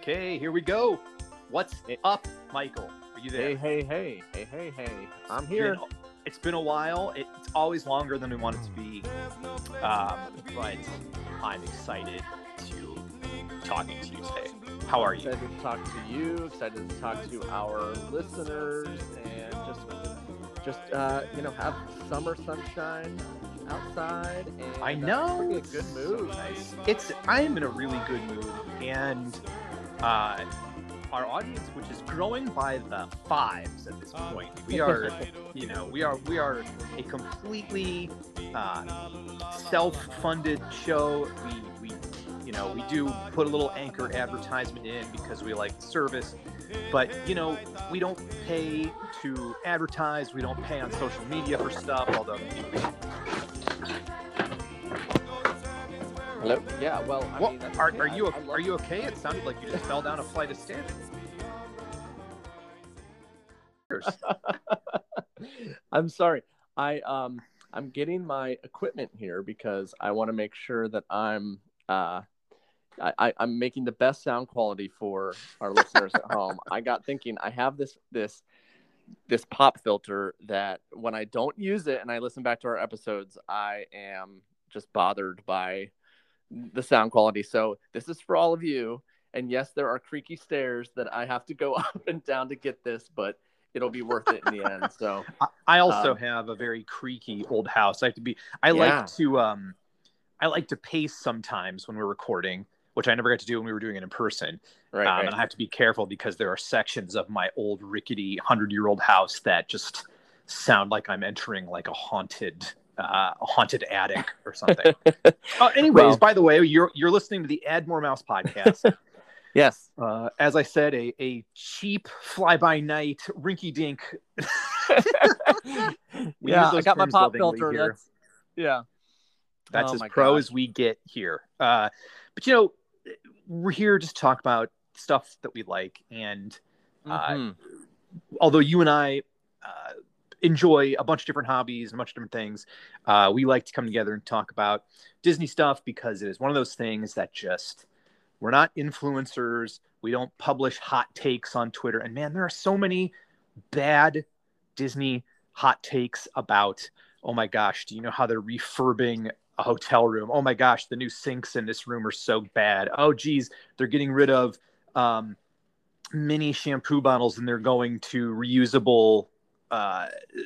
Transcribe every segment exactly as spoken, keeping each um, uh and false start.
Okay, here we go. What's Hey, up, Michael? Are you there? hey, hey, hey, hey, hey, hey. I'm It's here. been, it's been a while. It, it's always longer than we want it to be. Um, but I'm excited to talking to you today. How are you? Excited to talk to you. Excited to talk to our listeners, and just, just uh, you know, have summer sunshine outside. And I uh, know. be in a It's good so mood. nice. It's I am in a really good mood, and uh, our audience, which is growing by the fives at this point, we are, you know, we are we are a completely uh, self-funded show. We we you know we do put a little anchor advertisement in because we like the service, but you know we don't pay to advertise. We don't pay on social media for stuff. Although maybe we should. Hello. Yeah. Well, I Well, mean, that's are okay. are you I, I love are you okay? It sounded like you just fell down a flight of stairs. I'm sorry. I um I'm getting my equipment here because I want to make sure that I'm uh I, I I'm making the best sound quality for our listeners at home. I got thinking I have this this this pop filter that when I don't use it and I listen back to our episodes, I am just bothered by the sound quality. So this is for all of you. And yes, there are creaky stairs that I have to go up and down to get this, but it'll be worth it in the end. So I I also um, have a very creaky old house. I have to be. I like yeah, to. Um, I like to pace sometimes when we're recording, which I never got to do when we were doing it in person. right, Um, right. and I have to be careful because there are sections of my old rickety hundred-year-old house that just sound like I'm entering like a haunted, uh, a haunted attic or something. Uh, anyways, Well, by the way, you're you're listening to the Add More Mouse podcast. yes. Uh, as I said, a, a cheap fly-by-night rinky-dink. We Yeah, use I those got my terms pop lovingly filter. here. That's yeah. That's Oh as my pro gosh. as we get here. Uh, but, you know, we're here just to talk about stuff that we like. And uh, Mm-hmm. although you and I uh, enjoy a bunch of different hobbies and a bunch of different things, uh, we like to come together and talk about Disney stuff because it is one of those things that just, we're not influencers. We don't publish hot takes on Twitter. And man, there are so many bad Disney hot takes about, oh my gosh, do you know how they're refurbing a hotel room? Oh my gosh, the new sinks in this room are so bad. Oh geez, they're getting rid of um, mini shampoo bottles and they're going to reusable uh,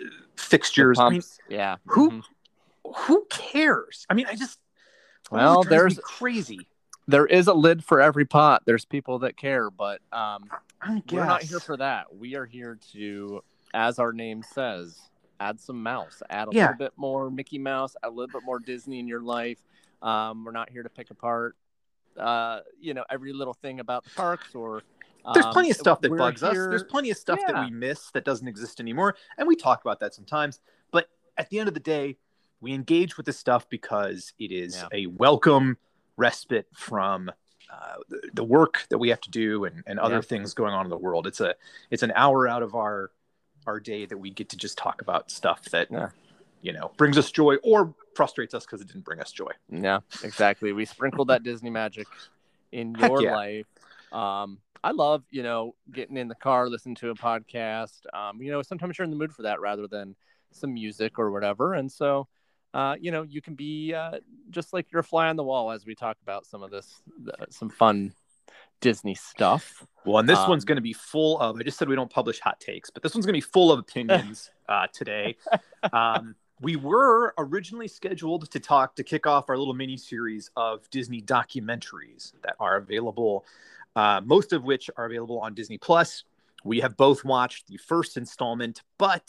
The fixtures. I mean, pumps. Yeah. who Mm-hmm. who cares? I mean, I just Well, it drives there's me crazy. there is a lid for every pot. There's people that care, but um, I guess. we're not here for that. We are here to, as our name says, add some mouse, add a Yeah. little bit more Mickey Mouse, add a little bit more Disney in your life. Um, we're not here to pick apart, uh, you know, every little thing about the parks or. There's Um, plenty of stuff that we're bugs us. here- There's plenty of stuff that yeah. we miss that doesn't exist anymore. And we talk about that sometimes. But at the end of the day, we engage with this stuff because it is Yeah. a welcome respite from uh, the, the work that we have to do and, and other Yeah. things going on in the world. It's a it's an hour out of our our day that we get to just talk about stuff that Yeah. you know brings us joy or frustrates us because it didn't bring us joy. Yeah, exactly. We sprinkled that Disney magic in Heck your yeah. life. Um, I love, you know, getting in the car, listening to a podcast. Um, you know, sometimes you're in the mood for that rather than some music or whatever. And so, uh, you know, you can be uh, just like you're a fly on the wall as we talk about some of this, uh, some fun Disney stuff. Well, and this Um, one's going to be full of, I just said we don't publish hot takes, but this one's going to be full of opinions uh, today. Um, we were originally scheduled to talk, to kick off our little mini series of Disney documentaries that are available, uh, most of which are available on Disney Plus. We have both watched the first installment, but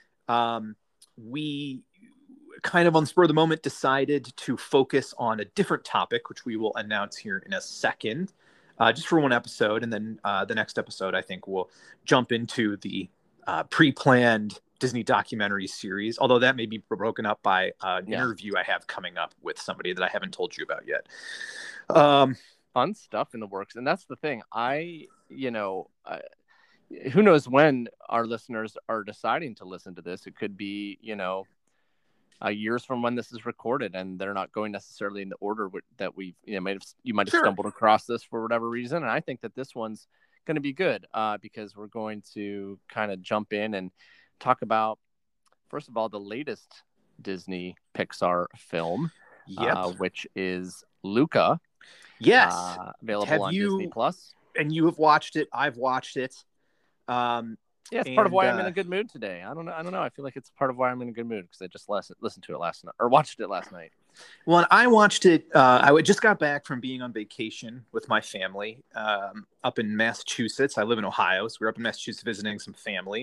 um, we kind of on the spur of the moment decided to focus on a different topic, which we will announce here in a second. Uh, just for one episode, and then uh, the next episode, I think we'll jump into the uh, pre-planned Disney documentary series, although that may be broken up by uh, an Yeah. interview I have coming up with somebody that I haven't told you about yet. Um, fun stuff in the works. And that's the thing. I, you know, I, who knows when our listeners are deciding to listen to this. It could be, you know, uh, years from when this is recorded, and they're not going necessarily in the order that we've, you know, might have, you might have Sure. stumbled across this for whatever reason. And I think that this one's going to be good uh, because we're going to kind of jump in and talk about, first of all, the latest Disney Pixar film, Yep. uh, which is Luca. Yes. Uh, available Have on you, Disney Plus. And you have watched it. I've watched it. Um, yeah, it's and, part of why uh, I'm in a uh, good mood today. I don't know. I don't know. I feel like it's part of why I'm in a good mood because I just last, listened to it last night or watched it last night. Well, I watched it. Uh, I just got back from being on vacation with my family um, up in Massachusetts. I live in Ohio, so we we're up in Massachusetts visiting some family.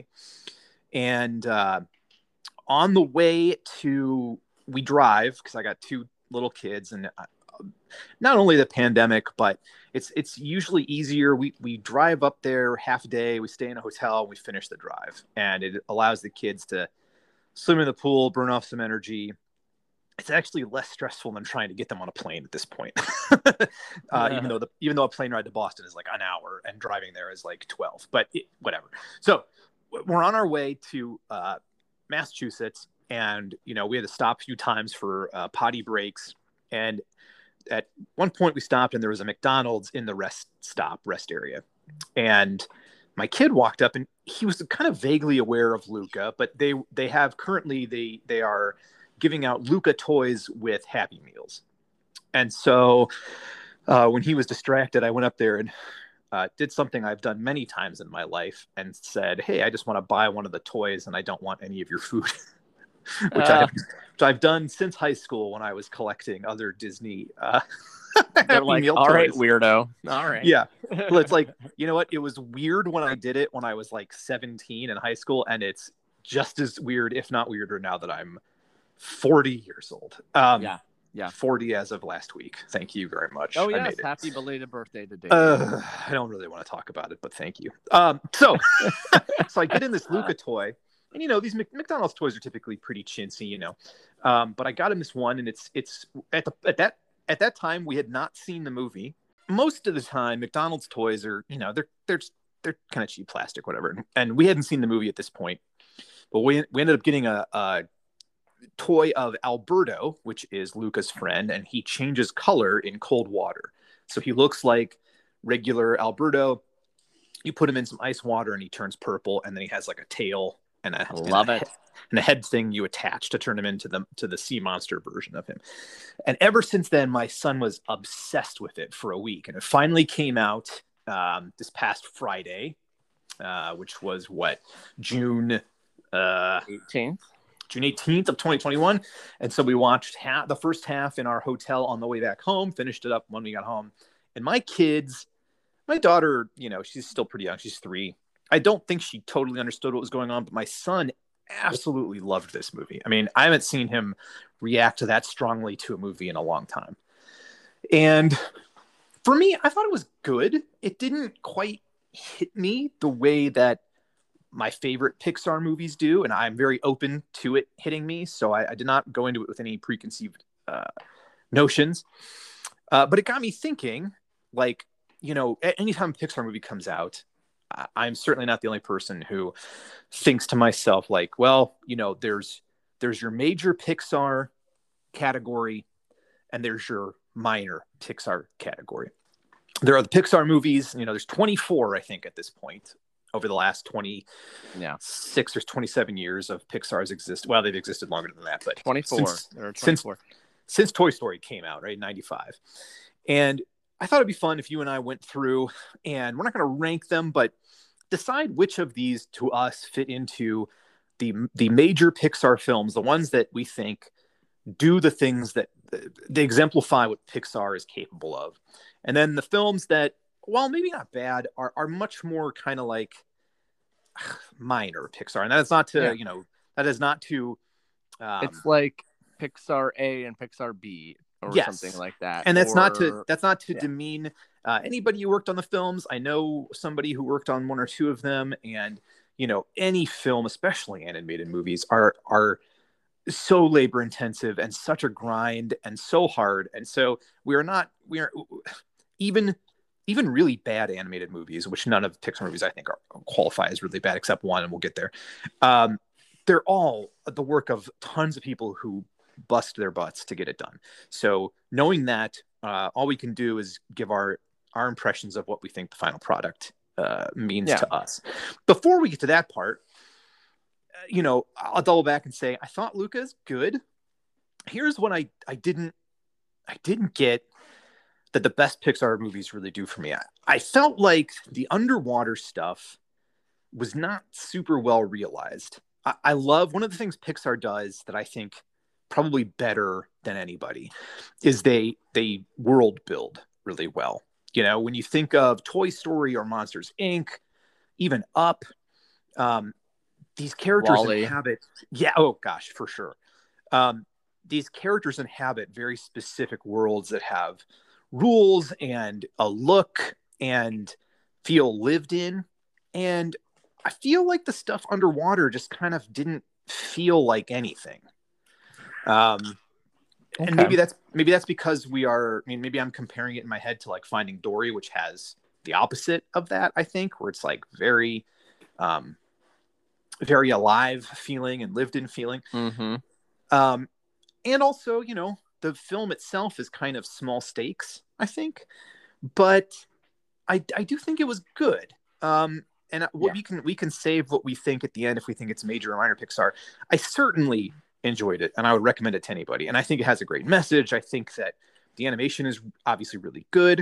And uh, on the way to, we drive because I got two little kids, and I, not only the pandemic, but it's it's usually easier. We we drive up there half a day. We stay in a hotel. And we finish the drive, and it allows the kids to swim in the pool, burn off some energy. It's actually less stressful than trying to get them on a plane at this point. uh, Yeah. Even though the even though a plane ride to Boston is like an hour and driving there is like twelve, but it, whatever. So we're on our way to uh, Massachusetts, and you know we had to stop a few times for uh, potty breaks. And at one point we stopped, and there was a McDonald's in the rest stop rest area, and my kid walked up, and he was kind of vaguely aware of Luca, but they they have currently they they are giving out Luca toys with Happy Meals. And so uh, when he was distracted, I went up there and uh, did something I've done many times in my life and said, hey, I just want to buy one of the toys and I don't want any of your food, which, uh, I've, which I've done since high school when I was collecting other Disney uh, They're like, Meal all right, toys. weirdo. All right. Yeah. Well, it's like, you know what? It was weird when I did it when I was like seventeen in high school. And it's just as weird, if not weirder now that I'm forty years old. Um, yeah, yeah. forty as of last week. Thank you very much. Oh, I yes. made it. Happy belated birthday today. Uh, I don't really want to talk about it, but thank you. Um, so, so I get in this Luca toy, and you know these Mc- McDonald's toys are typically pretty chintzy, you know. Um, but I got him this one, and it's it's at the at that at that time we had not seen the movie. Most of the time, McDonald's toys are you know they're they're they're kind of cheap plastic, whatever. And we hadn't seen the movie at this point, but we we ended up getting a. a toy of Alberto, which is Luca's friend, and he changes color in cold water. So he looks like regular Alberto. You put him in some ice water and he turns purple, and then he has like a tail and a, love and a, it. and a head thing you attach to turn him into the to the sea monster version of him. And ever since then, my son was obsessed with it for a week, and it finally came out um, this past Friday, uh, which was what June uh, eighteenth. June eighteenth of twenty twenty-one. And so we watched half, the first half in our hotel on the way back home, finished it up when we got home. And my kids, my daughter, you know, she's still pretty young. She's three. I don't think she totally understood what was going on, but my son absolutely loved this movie. I mean, I haven't seen him react that strongly to a movie in a long time. And for me, I thought it was good. It didn't quite hit me the way that my favorite Pixar movies do, and I'm very open to it hitting me. So I, I did not go into it with any preconceived uh, notions. Uh, but it got me thinking, like, you know, anytime a Pixar movie comes out, I, I'm certainly not the only person who thinks to myself, like, well, you know, there's there's your major Pixar category, and there's your minor Pixar category. There are the Pixar movies, you know, there's twenty-four, I think, at this point. Over the last twenty-six yeah. or twenty-seven years of Pixar's exist. Well, they've existed longer than that, but twenty-four. Since, or twenty-four. Since, since Toy Story came out, right, ninety-five. And I thought it'd be fun if you and I went through, and we're not going to rank them, but decide which of these to us fit into the the major Pixar films, the ones that we think do the things that they exemplify what Pixar is capable of, and then the films that, while maybe not bad, are are much more kind of like minor Pixar. And that's not to, yeah. you know, that is not to... Um, it's like Pixar A and Pixar B or yes. something like that. And that's or... not to, that's not to yeah. demean uh, anybody who worked on the films. I know somebody who worked on one or two of them, and, you know, any film, especially animated movies, are, are so labor intensive and such a grind and so hard. And so we are not, we are even... Even really bad animated movies, which none of Pixar movies I think are qualify as really bad, except one, and we'll get there. Um, they're all the work of tons of people who bust their butts to get it done. So knowing that, uh, all we can do is give our our impressions of what we think the final product uh, means Yeah. to us. Before we get to that part, uh, you know, I'll double back and say I thought Luca's good. Here's what I I didn't I didn't get that the best Pixar movies really do for me. I, I felt like the underwater stuff was not super well realized. I, I love one of the things Pixar does that I think probably better than anybody is they they world build really well. You know, when you think of Toy Story or Monsters Incorporated, even Up, um, these characters Wall-E. inhabit. Yeah. Oh gosh, for sure. Um, these characters inhabit very specific worlds that have rules and a look and feel lived in. And I feel like the stuff underwater just kind of didn't feel like anything. Um, Okay. and maybe that's maybe that's because we are. I mean, maybe I'm comparing it in my head to like Finding Dory, which has the opposite of that. I think where it's like very, um, very alive feeling and lived in feeling. Mm-hmm. Um, and also, you know, the film itself is kind of small stakes, I think, but I I do think it was good. Um, and what Yeah. we can we can save what we think at the end if we think it's major or minor Pixar. I certainly enjoyed it, and I would recommend it to anybody. And I think it has a great message. I think that the animation is obviously really good.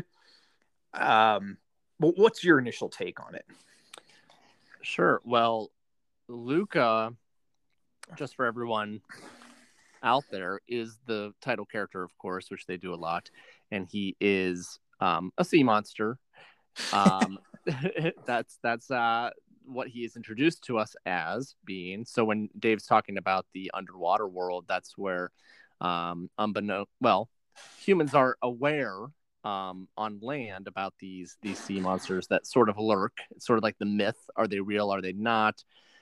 Um, but what's your initial take on it? Sure. Well, Luca, just for everyone out there, is the title character, of course, which they do a lot, and he is um, a sea monster. Um, that's that's uh, what he is introduced to us as being. So when Dave's talking about the underwater world, that's where, um, unbeknown, well, humans are aware um, on land about these these sea monsters that sort of lurk. It's sort of like the myth: are they real? Are they not?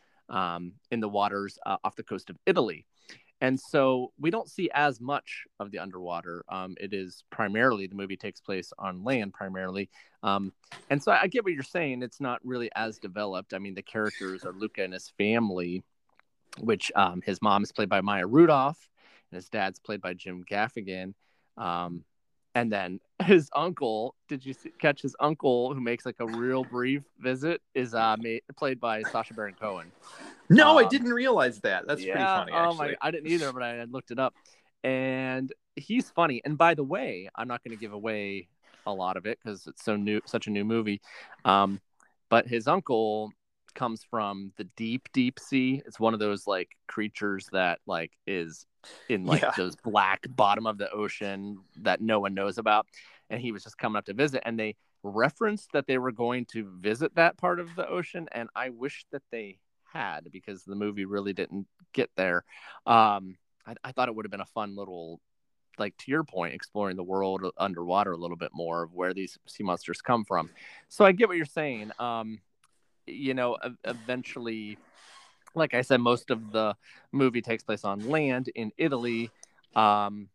Um, in the waters uh, off the coast of Italy. And so we don't see as much of the underwater. Um, it is primarily, the movie takes place on land primarily. Um, and so I get what you're saying. It's not really as developed. I mean, the characters are Luca and his family, which um, his mom is played by Maya Rudolph, and his dad's played by Jim Gaffigan. Um, and then his uncle, did you see, catch his uncle, who makes like a real brief visit, is uh, made, played by Sacha Baron Cohen. No, um, I didn't realize that. That's yeah, pretty funny, actually. Oh my, I didn't either, but I had looked it up. And he's funny. And by the way, I'm not going to give away a lot of it because it's so new, such a new movie. Um, but his uncle comes from the deep, deep sea. It's one of those like creatures that like is in like Yeah. those black bottom of the ocean that no one knows about. And he was just coming up to visit, and they referenced that they were going to visit that part of the ocean. And I wish that they had, because the movie really didn't get there. Um, I, I thought it would have been a fun little, like to your point, exploring the world underwater a little bit more of where these sea monsters come from. So I get what you're saying. Um, you know, eventually, like I said, most of the movie takes place on land in Italy, um,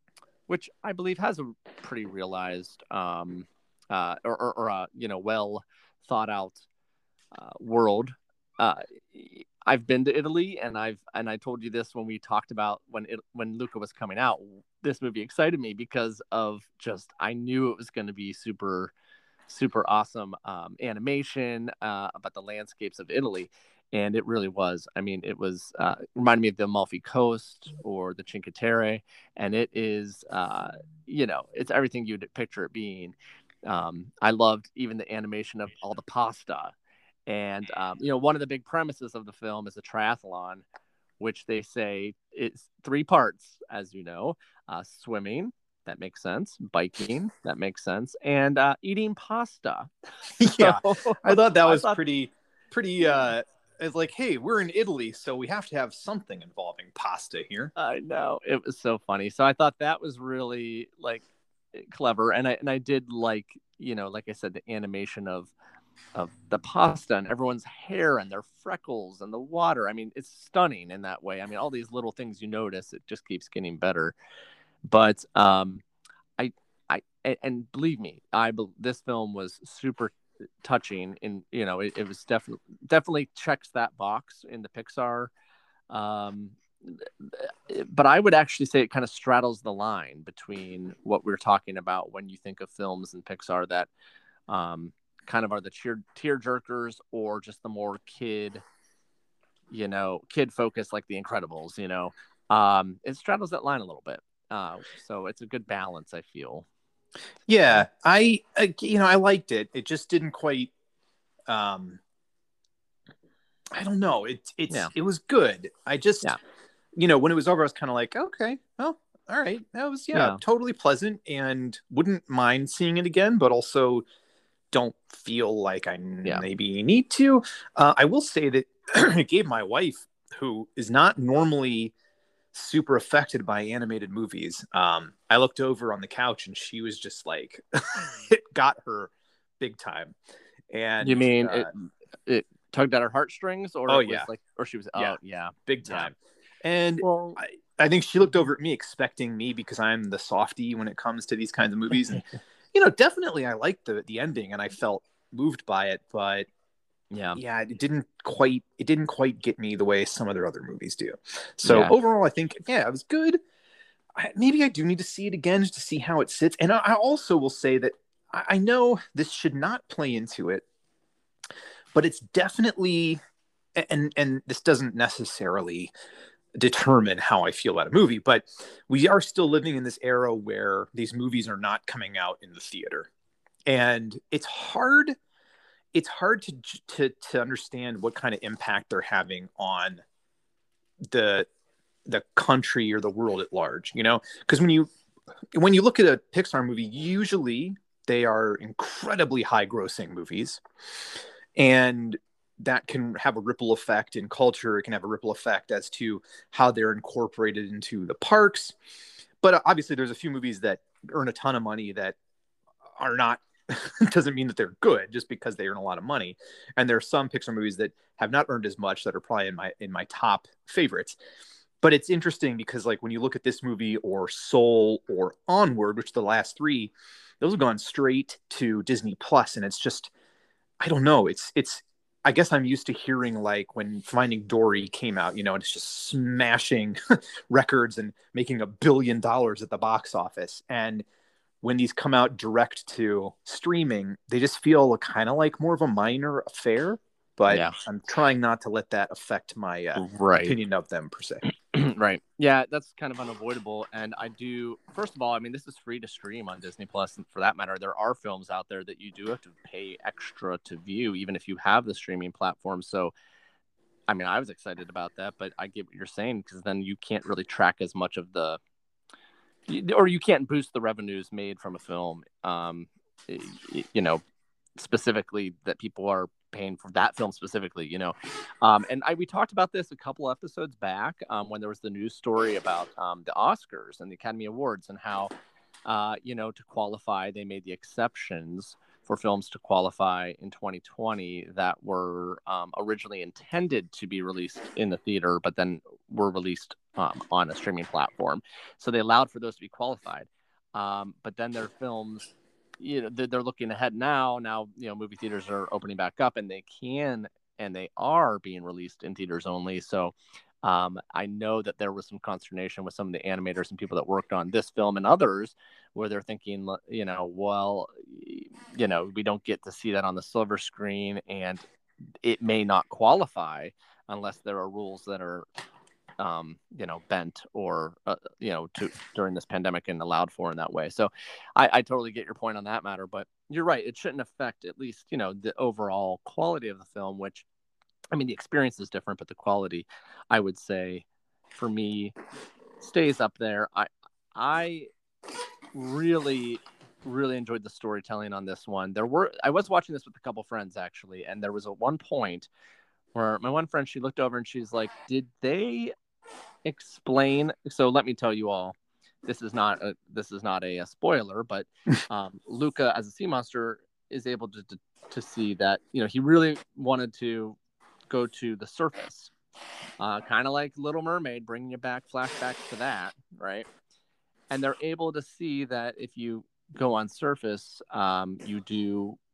which I believe has a pretty realized um, uh, or, or, or uh, you know, well thought out uh, world. Uh, I've been to Italy, and I've and I told you this when we talked about when it, when Luca was coming out. This movie excited me because of just I knew it was going to be super, super awesome um, animation uh, about the landscapes of Italy, and it really was. I mean, it was uh, reminded me of the Amalfi Coast or the Cinque Terre, and it is uh, you know it's everything you'd picture it being. Um, I loved even the animation of all the pasta. And, um, you know, one of the big premises of the film is a triathlon, which they say is three parts, as you know, uh, swimming. That makes sense. Biking. That makes sense. And uh, eating pasta. Yeah. So, I thought that was thought, pretty, pretty, uh, it's like, hey, we're in Italy, so we have to have something involving pasta here. I know. It was so funny. So I thought that was really, like, clever. And I, and I did like, you know, like I said, the animation of, of the pasta and everyone's hair and their freckles and the water. I mean, it's stunning in that way. I mean, all these little things you notice, it just keeps getting better. But um, I, I, and believe me, I this film was super touching. In you know, it, it was definitely definitely checks that box in the Pixar Um, but I would actually say it kind of straddles the line between what we're talking about when you think of films in Pixar that um, kind of are the tear tear jerkers, or just the more kid, you know, kid focused, like The Incredibles. You know, um, it straddles that line a little bit. Uh, so it's a good balance, I feel. Yeah, I, I you know I liked it. It just didn't quite. Um, I don't know. It it's Yeah. it was good. I just Yeah. you know when it was over, I was kind of like, okay, well, all right, that was yeah, Yeah. totally pleasant, and wouldn't mind seeing it again, but also don't feel like I Yeah. maybe need to. Uh, I will say that it gave my wife, who is not normally super affected by animated movies. Um, I looked over on the couch and she was just like, it got her big time. And You mean uh, it? It tugged at her heartstrings, or oh it was yeah, like, or she was? yeah, Oh yeah, big yeah. time. And Well, I, I think she looked over at me expecting me, because I'm the softie when it comes to these kinds of movies. And you know, definitely I liked the the ending and I felt moved by it, but yeah, yeah, it didn't quite it didn't quite get me the way some of their other movies do. So yeah, overall, I think yeah, it was good. I, maybe I do need to see it again just to see how it sits. And I, I also will say that I, I know this should not play into it, but it's definitely, and and this doesn't necessarily determine how I feel about a movie, but we are still living in this era where these movies are not coming out in the theater, and it's hard. It's hard to to to understand what kind of impact they're having on the the country or the world at large, you know, because when you when you look at a Pixar movie, usually they are incredibly high grossing movies, and that can have a ripple effect in culture. It can have a ripple effect as to how they're incorporated into the parks. But obviously there's a few movies that earn a ton of money that are not doesn't mean that they're good just because they earn a lot of money. And there are some Pixar movies that have not earned as much that are probably in my in my top favorites. But it's interesting because, like, when you look at this movie or Soul or Onward, which are the last three, those have gone straight to Disney Plus, and it's just, I don't know. It's it's. I guess I'm used to hearing, like, when Finding Dory came out, you know, and it's just smashing records and making a billion dollars at the box office. And when these come out direct to streaming, they just feel kind of like more of a minor affair. But yeah. I'm trying not to let that affect my uh, Right. opinion of them per se. Right. Yeah, that's kind of unavoidable. And I do, first of all, I mean, this is free to stream on Disney Plus. And for that matter, there are films out there that you do have to pay extra to view, even if you have the streaming platform. So, I mean, I was excited about that, but I get what you're saying, because then you can't really track as much of the, or you can't boost the revenues made from a film, um, you know, specifically that people are paying for that film specifically, you know. Um, and I we talked about this a couple episodes back um, when there was the news story about um, the Oscars and the Academy Awards, and how, uh, you know, to qualify, they made the exceptions for films to qualify in twenty twenty that were um, originally intended to be released in the theater, but then were released um, on a streaming platform. So they allowed for those to be qualified. Um, but then their films, you know, they're looking ahead now. Now, you know, movie theaters are opening back up, and they can and they are being released in theaters only. So um, I know that there was some consternation with some of the animators and people that worked on this film and others, where they're thinking, you know, well, you know, we don't get to see that on the silver screen, and it may not qualify unless there are rules that are um, you know, bent or, uh, you know, to during this pandemic and allowed for in that way. So I, I totally get your point on that matter, but you're right. It shouldn't affect, at least, you know, the overall quality of the film, which, I mean, the experience is different, but the quality, I would say, for me, stays up there. I, I really, really enjoyed the storytelling on this one. There were, I was watching this with a couple friends actually, and there was a one point where my one friend, she looked over and she's like, did they explain? So let me tell you all, this is not a this is not a, a spoiler, but um, Luca, as a sea monster, is able to, to to see that, you know, he really wanted to go to the surface, uh, kind of like Little Mermaid, bringing you back flashbacks to that, right? And they're able to see that if you go on surface, um, you do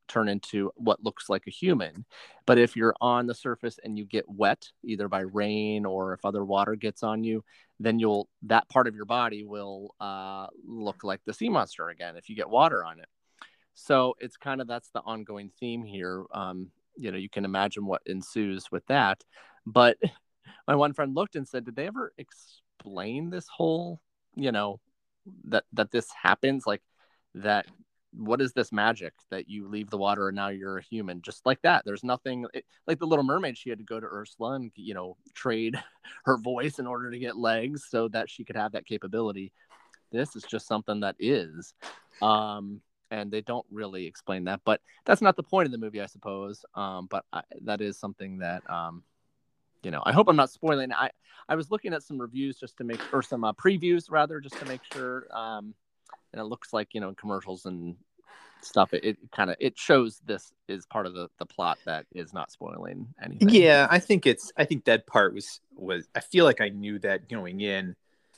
turn into what looks like a human. But if you're on the surface and you get wet, either by rain or if other water gets on you, then you'll that part of your body will uh, look like the sea monster again if you get water on it. So it's kind of that's the ongoing theme here. Um, you know, you can imagine what ensues with that. But my one friend looked and said, "Did they ever explain this whole, you know, that that this happens like that?" What is this magic that you leave the water and now you're a human just like that? There's nothing it, like the Little Mermaid. She had to go to Ursula and, you know, trade her voice in order to get legs so that she could have that capability. This is just something that is, um, and they don't really explain that, but that's not the point of the movie, I suppose. Um, but I, that is something that, um, you know, I hope I'm not spoiling. I, I was looking at some reviews just to make, or some uh, previews rather, just to make sure, um, and it looks like, you know, in commercials and stuff, it, it kind of it shows this is part of the, the plot that is not spoiling anything. Yeah, I think it's I think that part was was I feel like I knew that going in.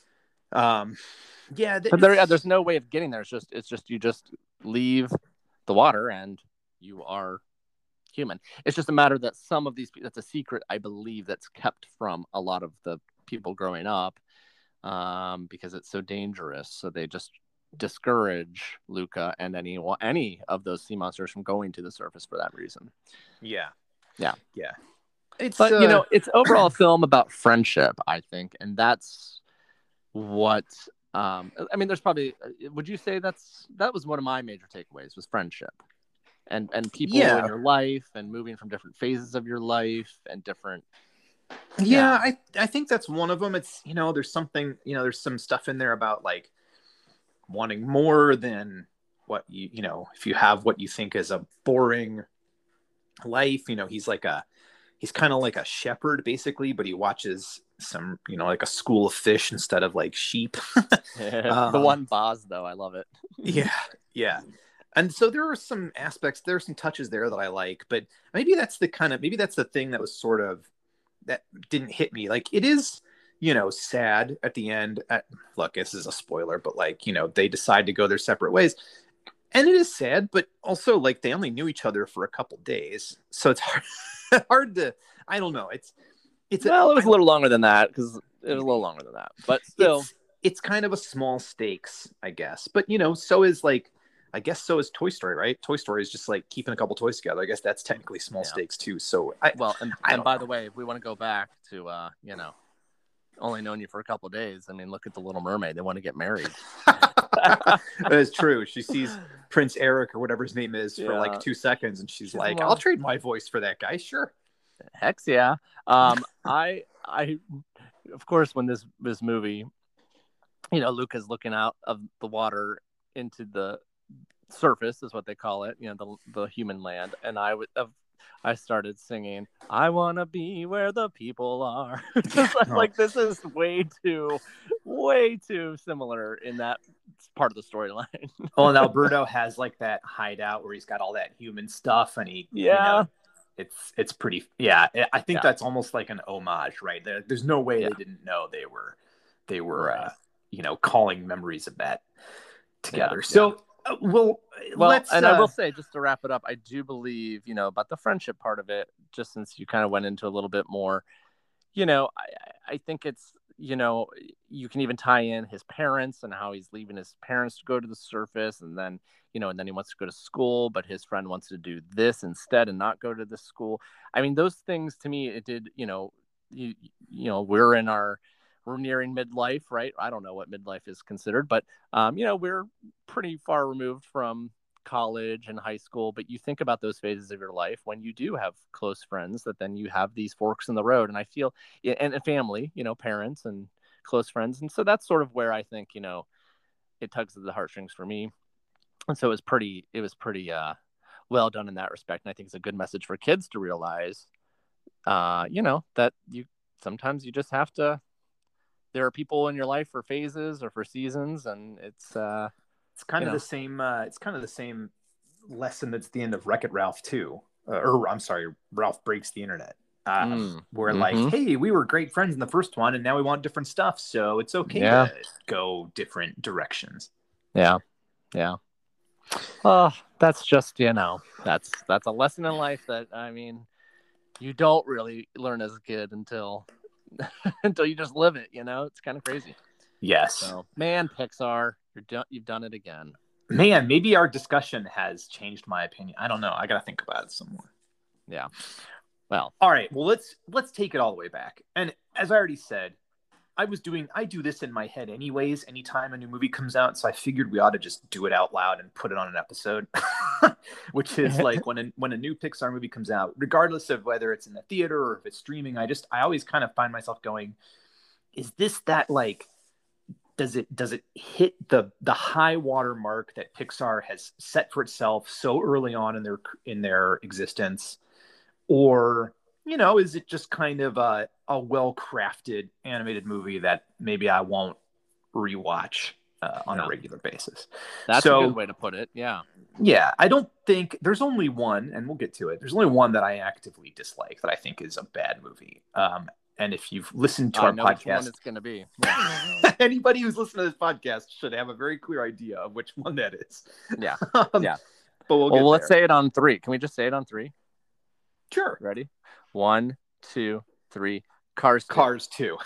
Um, yeah, th- but there, yeah, there's no way of getting there. It's just it's just you just leave the water and you are human. It's just a matter that some of these that's a secret, I believe, that's kept from a lot of the people growing up, um, because it's so dangerous. So they just discourage Luca and any any of those sea monsters from going to the surface for that reason. Yeah, yeah, yeah. It's but uh... you know, it's overall a film about friendship, I think, and that's what. Um, I mean, there's probably. Would you say that's that was one of my major takeaways was friendship, and and people yeah. in your life, and moving from different phases of your life and different. Yeah, yeah, I I think that's one of them. It's you know, there's something you know, there's some stuff in there about like wanting more than what you you know if you have what you think is a boring life. You know, he's like a he's kind of like a shepherd basically, but he watches some you know like a school of fish instead of like sheep. um, the one Boz though, I love it. yeah yeah and so there are some aspects there are some touches there that I like, but maybe that's the kind of maybe that's the thing that was sort of that didn't hit me. Like it is you know, sad at the end. At, look, this is a spoiler, but like, you know, they decide to go their separate ways. And it is sad, but also like they only knew each other for a couple days. So it's hard, hard to, I don't know. It's, it's, well, a, it was a little longer than that because it was a little longer than that, but still. It's, it's kind of a small stakes, I guess. But, you know, so is like, I guess so is Toy Story, right? Toy Story is just like keeping a couple toys together. I guess that's technically small yeah. stakes too. So, I, well, and, I and by know. the way, if we want to go back to, uh, you know, only known you for a couple of days. I mean, look at the Little Mermaid. They want to get married. That is true. She sees Prince Eric or whatever his name is yeah. for like two seconds, and she's, she's like, "I'll trade my voice for that guy." Sure. Heck yeah. Um, I, I, of course, when this this movie, you know, Luca's looking out of the water into the surface, is what they call it. You know, the the human land, and I would have. I started singing, "I want to be where the people are." Like, oh. like, this is way too, way too similar in that part of the storyline. Well, and Alberto has like that hideout where he's got all that human stuff, and he, yeah, you know, it's it's pretty, yeah. I think yeah. that's almost like an homage, right? There, there's no way yeah. they didn't know they were, they were, right. uh, you know, calling memories of that together. Yeah. So. Uh, well, well, let's, and uh, I will say, just to wrap it up, I do believe, you know, about the friendship part of it, just since you kind of went into a little bit more, you know, I, I think it's, you know, you can even tie in his parents and how he's leaving his parents to go to the surface. And then, you know, and then he wants to go to school, but his friend wants to do this instead and not go to the school. I mean, those things to me, it did, you know, you, you know, we're in our, we're nearing midlife, right? I don't know what midlife is considered, but, um, you know, we're pretty far removed from college and high school, but you think about those phases of your life when you do have close friends that then you have these forks in the road. And I feel, and a family, you know, parents and close friends. And so that's sort of where I think, you know, it tugs at the heartstrings for me. And so it was pretty, it was pretty, uh, well done in that respect. And I think it's a good message for kids to realize, uh, you know, that you, sometimes you just have to, there are people in your life for phases or for seasons, and it's uh, it's kind of know. the same. Uh, it's kind of the same lesson that's the end of Wreck-It Ralph too, uh, or I'm sorry, Ralph Breaks the Internet. Um, mm. Where mm-hmm. like, hey, we were great friends in the first one, and now we want different stuff, so it's okay yeah. to go different directions. Yeah, yeah. Oh, That's just, you know, that's that's a lesson in life that, I mean, you don't really learn as a kid until until you just live it, you know? It's kind of crazy. Yes. So, man, Pixar, you're do- you've done it again. Man, maybe our discussion has changed my opinion. I don't know. I got to think about it some more. Yeah. Well, all right. Well, let's let's take it all the way back. And as I already said, I was doing I do this in my head anyways anytime a new movie comes out, so I figured we ought to just do it out loud and put it on an episode. Which is like when a, when a new Pixar movie comes out, regardless of whether it's in the theater or if it's streaming, I just I always kind of find myself going, is this that like does it does it hit the the high water mark that Pixar has set for itself so early on in their in their existence? Or, you know, is it just kind of a, a well-crafted animated movie that maybe I won't rewatch uh, on yeah. a regular basis? That's so, a good way to put it. Yeah. Yeah. I don't think there's only one, and we'll get to it. There's only one that I actively dislike that I think is a bad movie. Um, and if you've listened to I our know podcast, which one it's going to be. Yeah. Anybody who's listened to this podcast should have a very clear idea of which one that is. Yeah. um, yeah. But we'll, well, get let's there. say it on three. Can we just say it on three? Sure. Ready? One, two, three. Cars two. Cars two.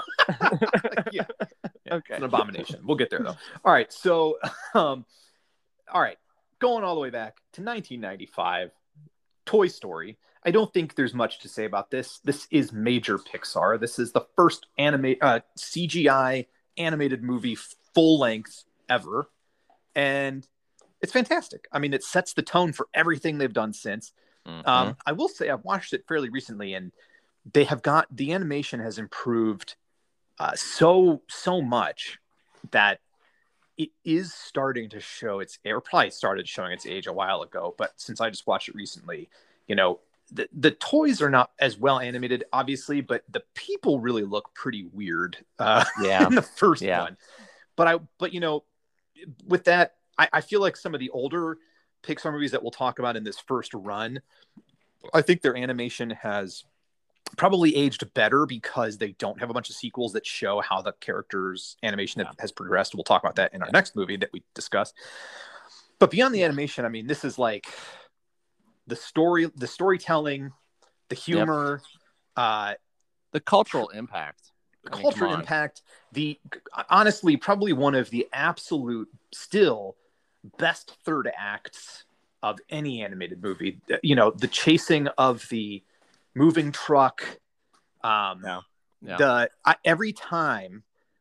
yeah. yeah. Okay. It's an abomination. We'll get there though. All right. So, um, all right. Going all the way back to nineteen ninety-five, Toy Story. I don't think there's much to say about this. This is major Pixar. This is the first anime uh, C G I animated movie full length ever, and it's fantastic. I mean, it sets the tone for everything they've done since. Mm-hmm. Um, I will say I've watched it fairly recently, and they have got the animation has improved uh, so so much that it is starting to show its or probably started showing its age a while ago. But since I just watched it recently, you know, the the toys are not as well animated, obviously, but the people really look pretty weird. Uh, yeah, in the first yeah. one. But I but you know, with that, I, I feel like some of the older Pixar movies that we'll talk about in this first run, I think their animation has probably aged better because they don't have a bunch of sequels that show how the characters' animation yeah. has progressed. We'll talk about that in our next movie that we discuss. But beyond the animation, I mean, this is like the story, the storytelling, the humor, yep. uh, the cultural impact, the I mean, cultural impact, the honestly, probably one of the absolute still best third acts of any animated movie. You know, the chasing of the moving truck. Um, yeah. Yeah. The I, every time,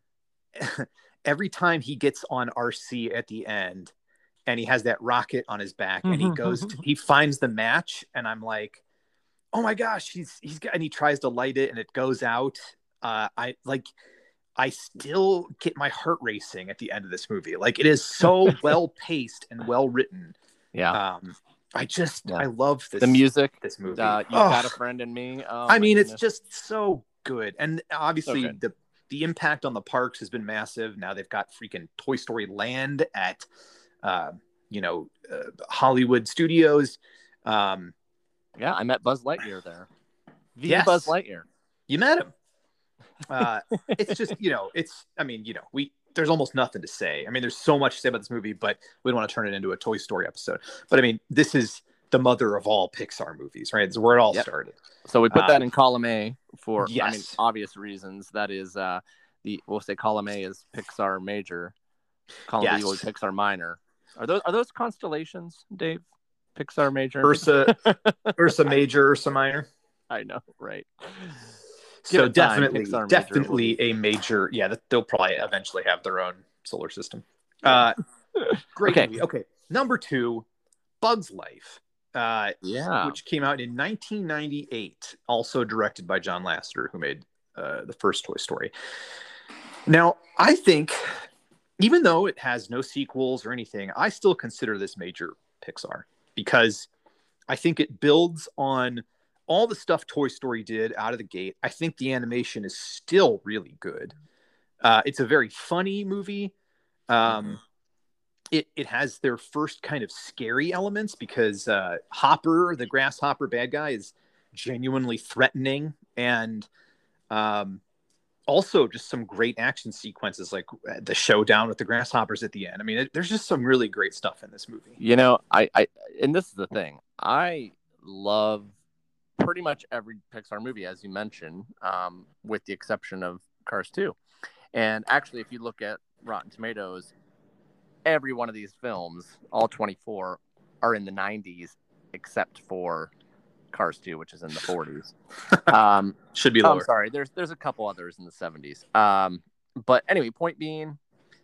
every time he gets on R C at the end, and he has that rocket on his back, and he goes, to, he finds the match, and I'm like, oh my gosh, he's he's got, and he tries to light it, and it goes out. Uh, I like. I still get my heart racing at the end of this movie. Like, it is so well paced and well written. Yeah. Um, I just, yeah. I love this. The music, this movie. Uh, You've oh. Got a Friend in Me. Oh, I mean, goodness. it's just so good. And obviously so good. the, the impact on the parks has been massive. Now they've got freaking Toy Story Land at, uh, you know, uh, Hollywood Studios. Um, yeah. I met Buzz Lightyear there. The yes. Buzz Lightyear. You met him. uh it's just, you know, it's I mean, you know, we there's almost nothing to say. I mean, there's so much to say about this movie, but we don't want to turn it into a Toy Story episode. But I mean, this is the mother of all Pixar movies, right? It's where it all yep. started. So we put uh, that in column A for yes. I mean, obvious reasons. That is uh the we'll say column A is Pixar major, column yes. B will be Pixar minor. Are those are those constellations, Dave? Pixar major, Ursa, Ursa major, Ursa minor. I know, right? So definitely, Pixar definitely major a major. Yeah, they'll probably eventually have their own solar system. Uh, great okay. movie. Okay, number two, Bug's Life. Uh, yeah, which came out in nineteen ninety-eight, also directed by John Lasseter, who made uh, the first Toy Story. Now, I think, even though it has no sequels or anything, I still consider this major Pixar because I think it builds on all the stuff Toy Story did out of the gate. I think the animation is still really good. Uh, it's a very funny movie. Um, mm-hmm. It it has their first kind of scary elements because uh, Hopper, the grasshopper bad guy, is genuinely threatening, and um, also just some great action sequences, like the showdown with the grasshoppers at the end. I mean, it, there's just some really great stuff in this movie. You know, I, I and this is the thing. I love pretty much every Pixar movie, as you mentioned, um, with the exception of Cars two. And actually, if you look at Rotten Tomatoes, every one of these films, all twenty-four, are in the nineties, except for Cars two, which is in the forties. Um, Should be oh, lower. I'm sorry. There's there's a couple others in the seventies. Um, but anyway, point being,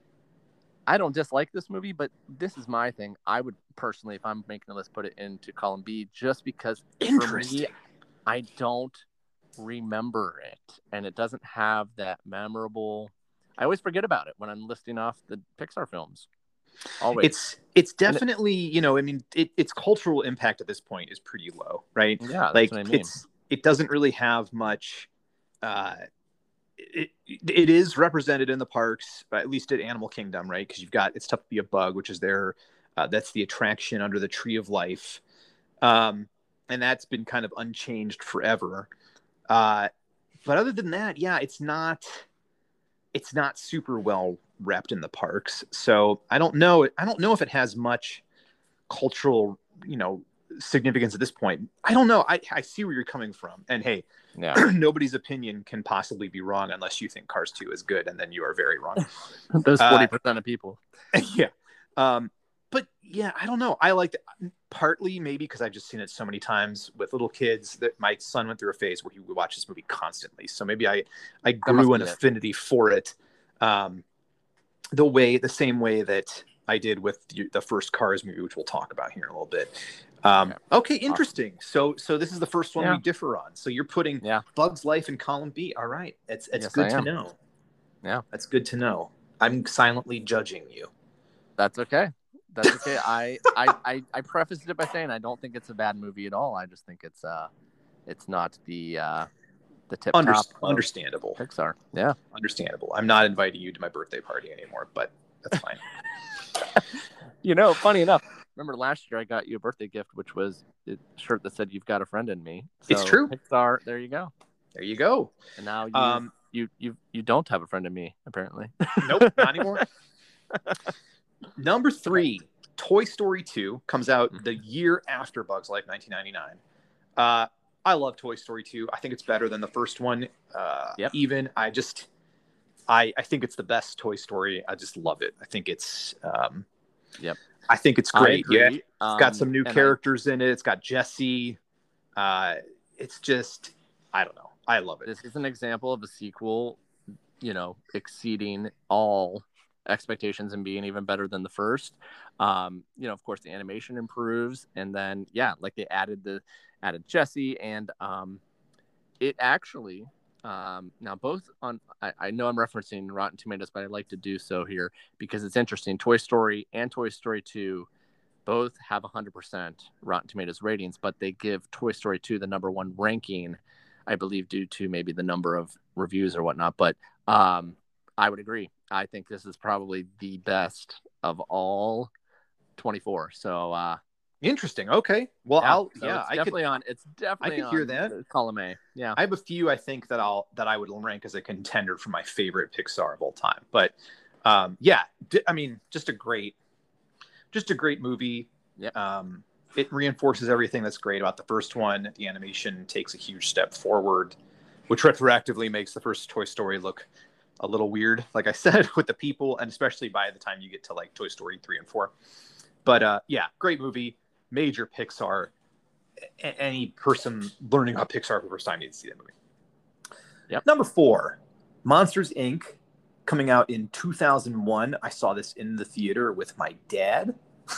I don't dislike this movie, but this is my thing. I would personally, if I'm making a list, put it into column B, just because for me, I don't remember it, and it doesn't have that memorable. I always forget about it when I'm listing off the Pixar films. Always. It's it's definitely, you know, I mean, it, its cultural impact at this point is pretty low, right? Yeah, that's like what I mean. it's it doesn't really have much. Uh, it it is represented in the parks, at least at Animal Kingdom, right? Because you've got It's Tough to Be a Bug, which is their uh, that's the attraction under the Tree of Life, um, and that's been kind of unchanged forever. Uh, but other than that, yeah, it's not. It's not super well repped in the parks, so I don't know. I don't know if it has much cultural, you know, significance at this point. I don't know. I, I see where you're coming from, and hey, yeah. nobody's opinion can possibly be wrong unless you think Cars two is good, and then you are very wrong. Those forty percent uh, of people. Yeah, um, but yeah, I don't know. I liked it partly maybe because I've just seen it so many times with little kids that my son went through a phase where he would watch this movie constantly. So maybe I, I grew an affinity it. for it. Um, the way, the same way that I did with the, the first Cars movie, which we'll talk about here in a little bit. Um, okay. Interesting. So, so this is the first one yeah. we differ on. So you're putting yeah. Bug's Life in column B. All right. It's, it's yes, good I to am. know. Yeah. That's good to know. I'm silently judging you. That's okay. That's okay. I, I, I, I prefaced it by saying I don't think it's a bad movie at all. I just think it's uh, it's not the uh, the tip Under- top. Understandable. Pixar. Yeah. Understandable. I'm not inviting you to my birthday party anymore, but that's fine. You know, funny enough, remember last year I got you a birthday gift, which was a shirt that said "You've got a friend in me." So it's true. Pixar. There you go. There you go. And now you um, you you you don't have a friend in me, apparently. Nope, not anymore. Number three, Toy Story two comes out the year after Bug's Life, nineteen ninety-nine. Uh, I love Toy Story two. I think it's better than the first one. Uh, yep. Even I just, I I think it's the best Toy Story. I just love it. I think it's, um, yep. I think it's great. Yeah, it's um, got some new characters I, in it. It's got Jessie. Uh, it's just, I don't know. I love it. This is an example of a sequel, you know, exceeding all expectations and being even better than the first. Um, you know, of course, the animation improves, and then yeah, like they added the added Jessie, and um, it actually um, now both on. I, I know I'm referencing Rotten Tomatoes, but I'd like to do so here because it's interesting. Toy Story and Toy Story two both have one hundred percent Rotten Tomatoes ratings, but they give Toy Story two the number one ranking, I believe, due to maybe the number of reviews or whatnot. But um, I would agree. I think this is probably the best of all twenty-four. So uh, interesting. Okay. Well, yeah, I'll so yeah. It's I definitely could, on. It's definitely. I could on hear that. Column A. Yeah. I have a few. I think that I'll that I would rank as a contender for my favorite Pixar of all time. But um, yeah, I mean, just a great, just a great movie. Yeah. Um, it reinforces everything that's great about the first one. The animation takes a huge step forward, which retroactively makes the first Toy Story look a little weird, like I said, with the people, and especially by the time you get to like Toy Story three and four. But uh, yeah, great movie, major Pixar. A- any person learning about Pixar for the first time needs to see that movie. Yep. Number four, Monsters, Incorporated, coming out in two thousand one. I saw this in the theater with my dad.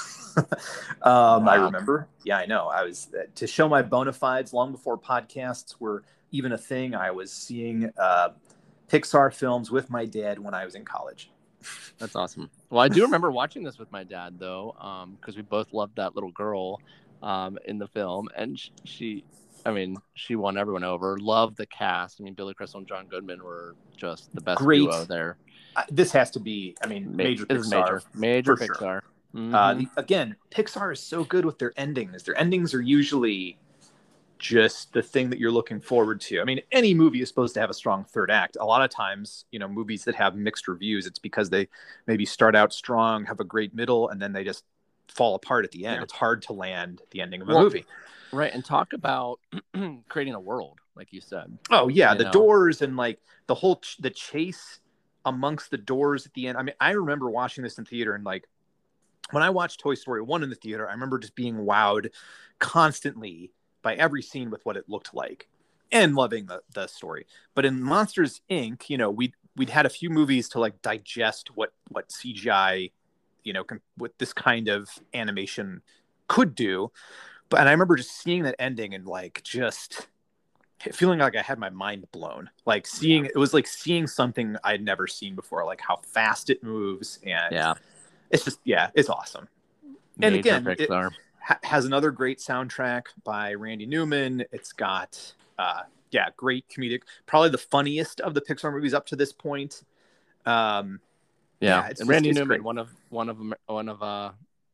um, wow. I remember. Yeah, I know. I was uh, to show my bona fides long before podcasts were even a thing. I was seeing uh, Pixar films with my dad when I was in college. That's awesome. Well, I do remember watching this with my dad, though, because um, we both loved that little girl um, in the film. And she, she, I mean, she won everyone over. Loved the cast. I mean, Billy Crystal and John Goodman were just the best Great. duo there. Uh, this has to be, I mean, major Ma- Pixar. Major, major Pixar. Sure. Mm-hmm. Uh, the, again, Pixar is so good with their endings. Their endings are usually just the thing that you're looking forward to. I mean, any movie is supposed to have a strong third act. A lot of times, you know, movies that have mixed reviews, it's because they maybe start out strong, have a great middle, and then they just fall apart at the end. Yeah. It's hard to land the ending of a well, movie. Right. And talk about creating a world, like you said. Oh, yeah. The know? doors and like the whole, ch- the chase amongst the doors at the end. I mean, I remember watching this in theater, and like when I watched Toy Story one in the theater, I remember just being wowed constantly by every scene with what it looked like and loving the, the story. But in Monsters, Incorporated, you know, we we'd had a few movies to like digest what, what C G I, you know, com- what this kind of animation could do. But, and I remember just seeing that ending and like, just feeling like I had my mind blown, like seeing, it was like seeing something I'd never seen before, like how fast it moves. And yeah, it's just, yeah, it's awesome. And Major again, it, ha- has another great soundtrack by Randy Newman. It's got, uh, yeah, great comedic, probably the funniest of the Pixar movies up to this point. Um, yeah, yeah it's, and Randy it's, it's Newman, great. one of one of one of uh,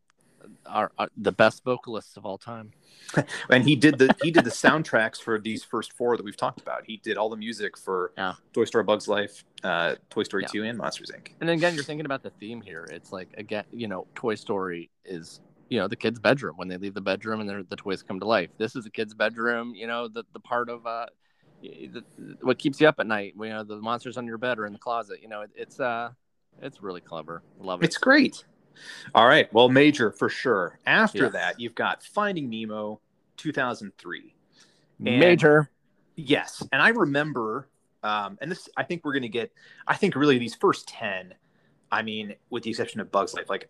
our, our the best vocalists of all time. And he did the he did the soundtracks for these first four that we've talked about. He did all the music for yeah. Toy Story, Bugs Life, uh, Toy Story yeah. two, and Monsters, Incorporated. And then again, you're thinking about the theme here. It's like, again, you know, Toy Story is, you know, the kid's bedroom when they leave the bedroom and the toys come to life. This is a kid's bedroom, you know, the, the part of uh, the, what keeps you up at night. You know, the monsters under your bed or in the closet. You know, it, it's uh, it's really clever. Love it. It's great. All right. Well, Major for sure. After yes. that, you've got Finding Nemo, two thousand three. And, Major. Yes. And I remember, um, and this, I think we're going to get, I think really these first ten, I mean, with the exception of Bugs Life, like,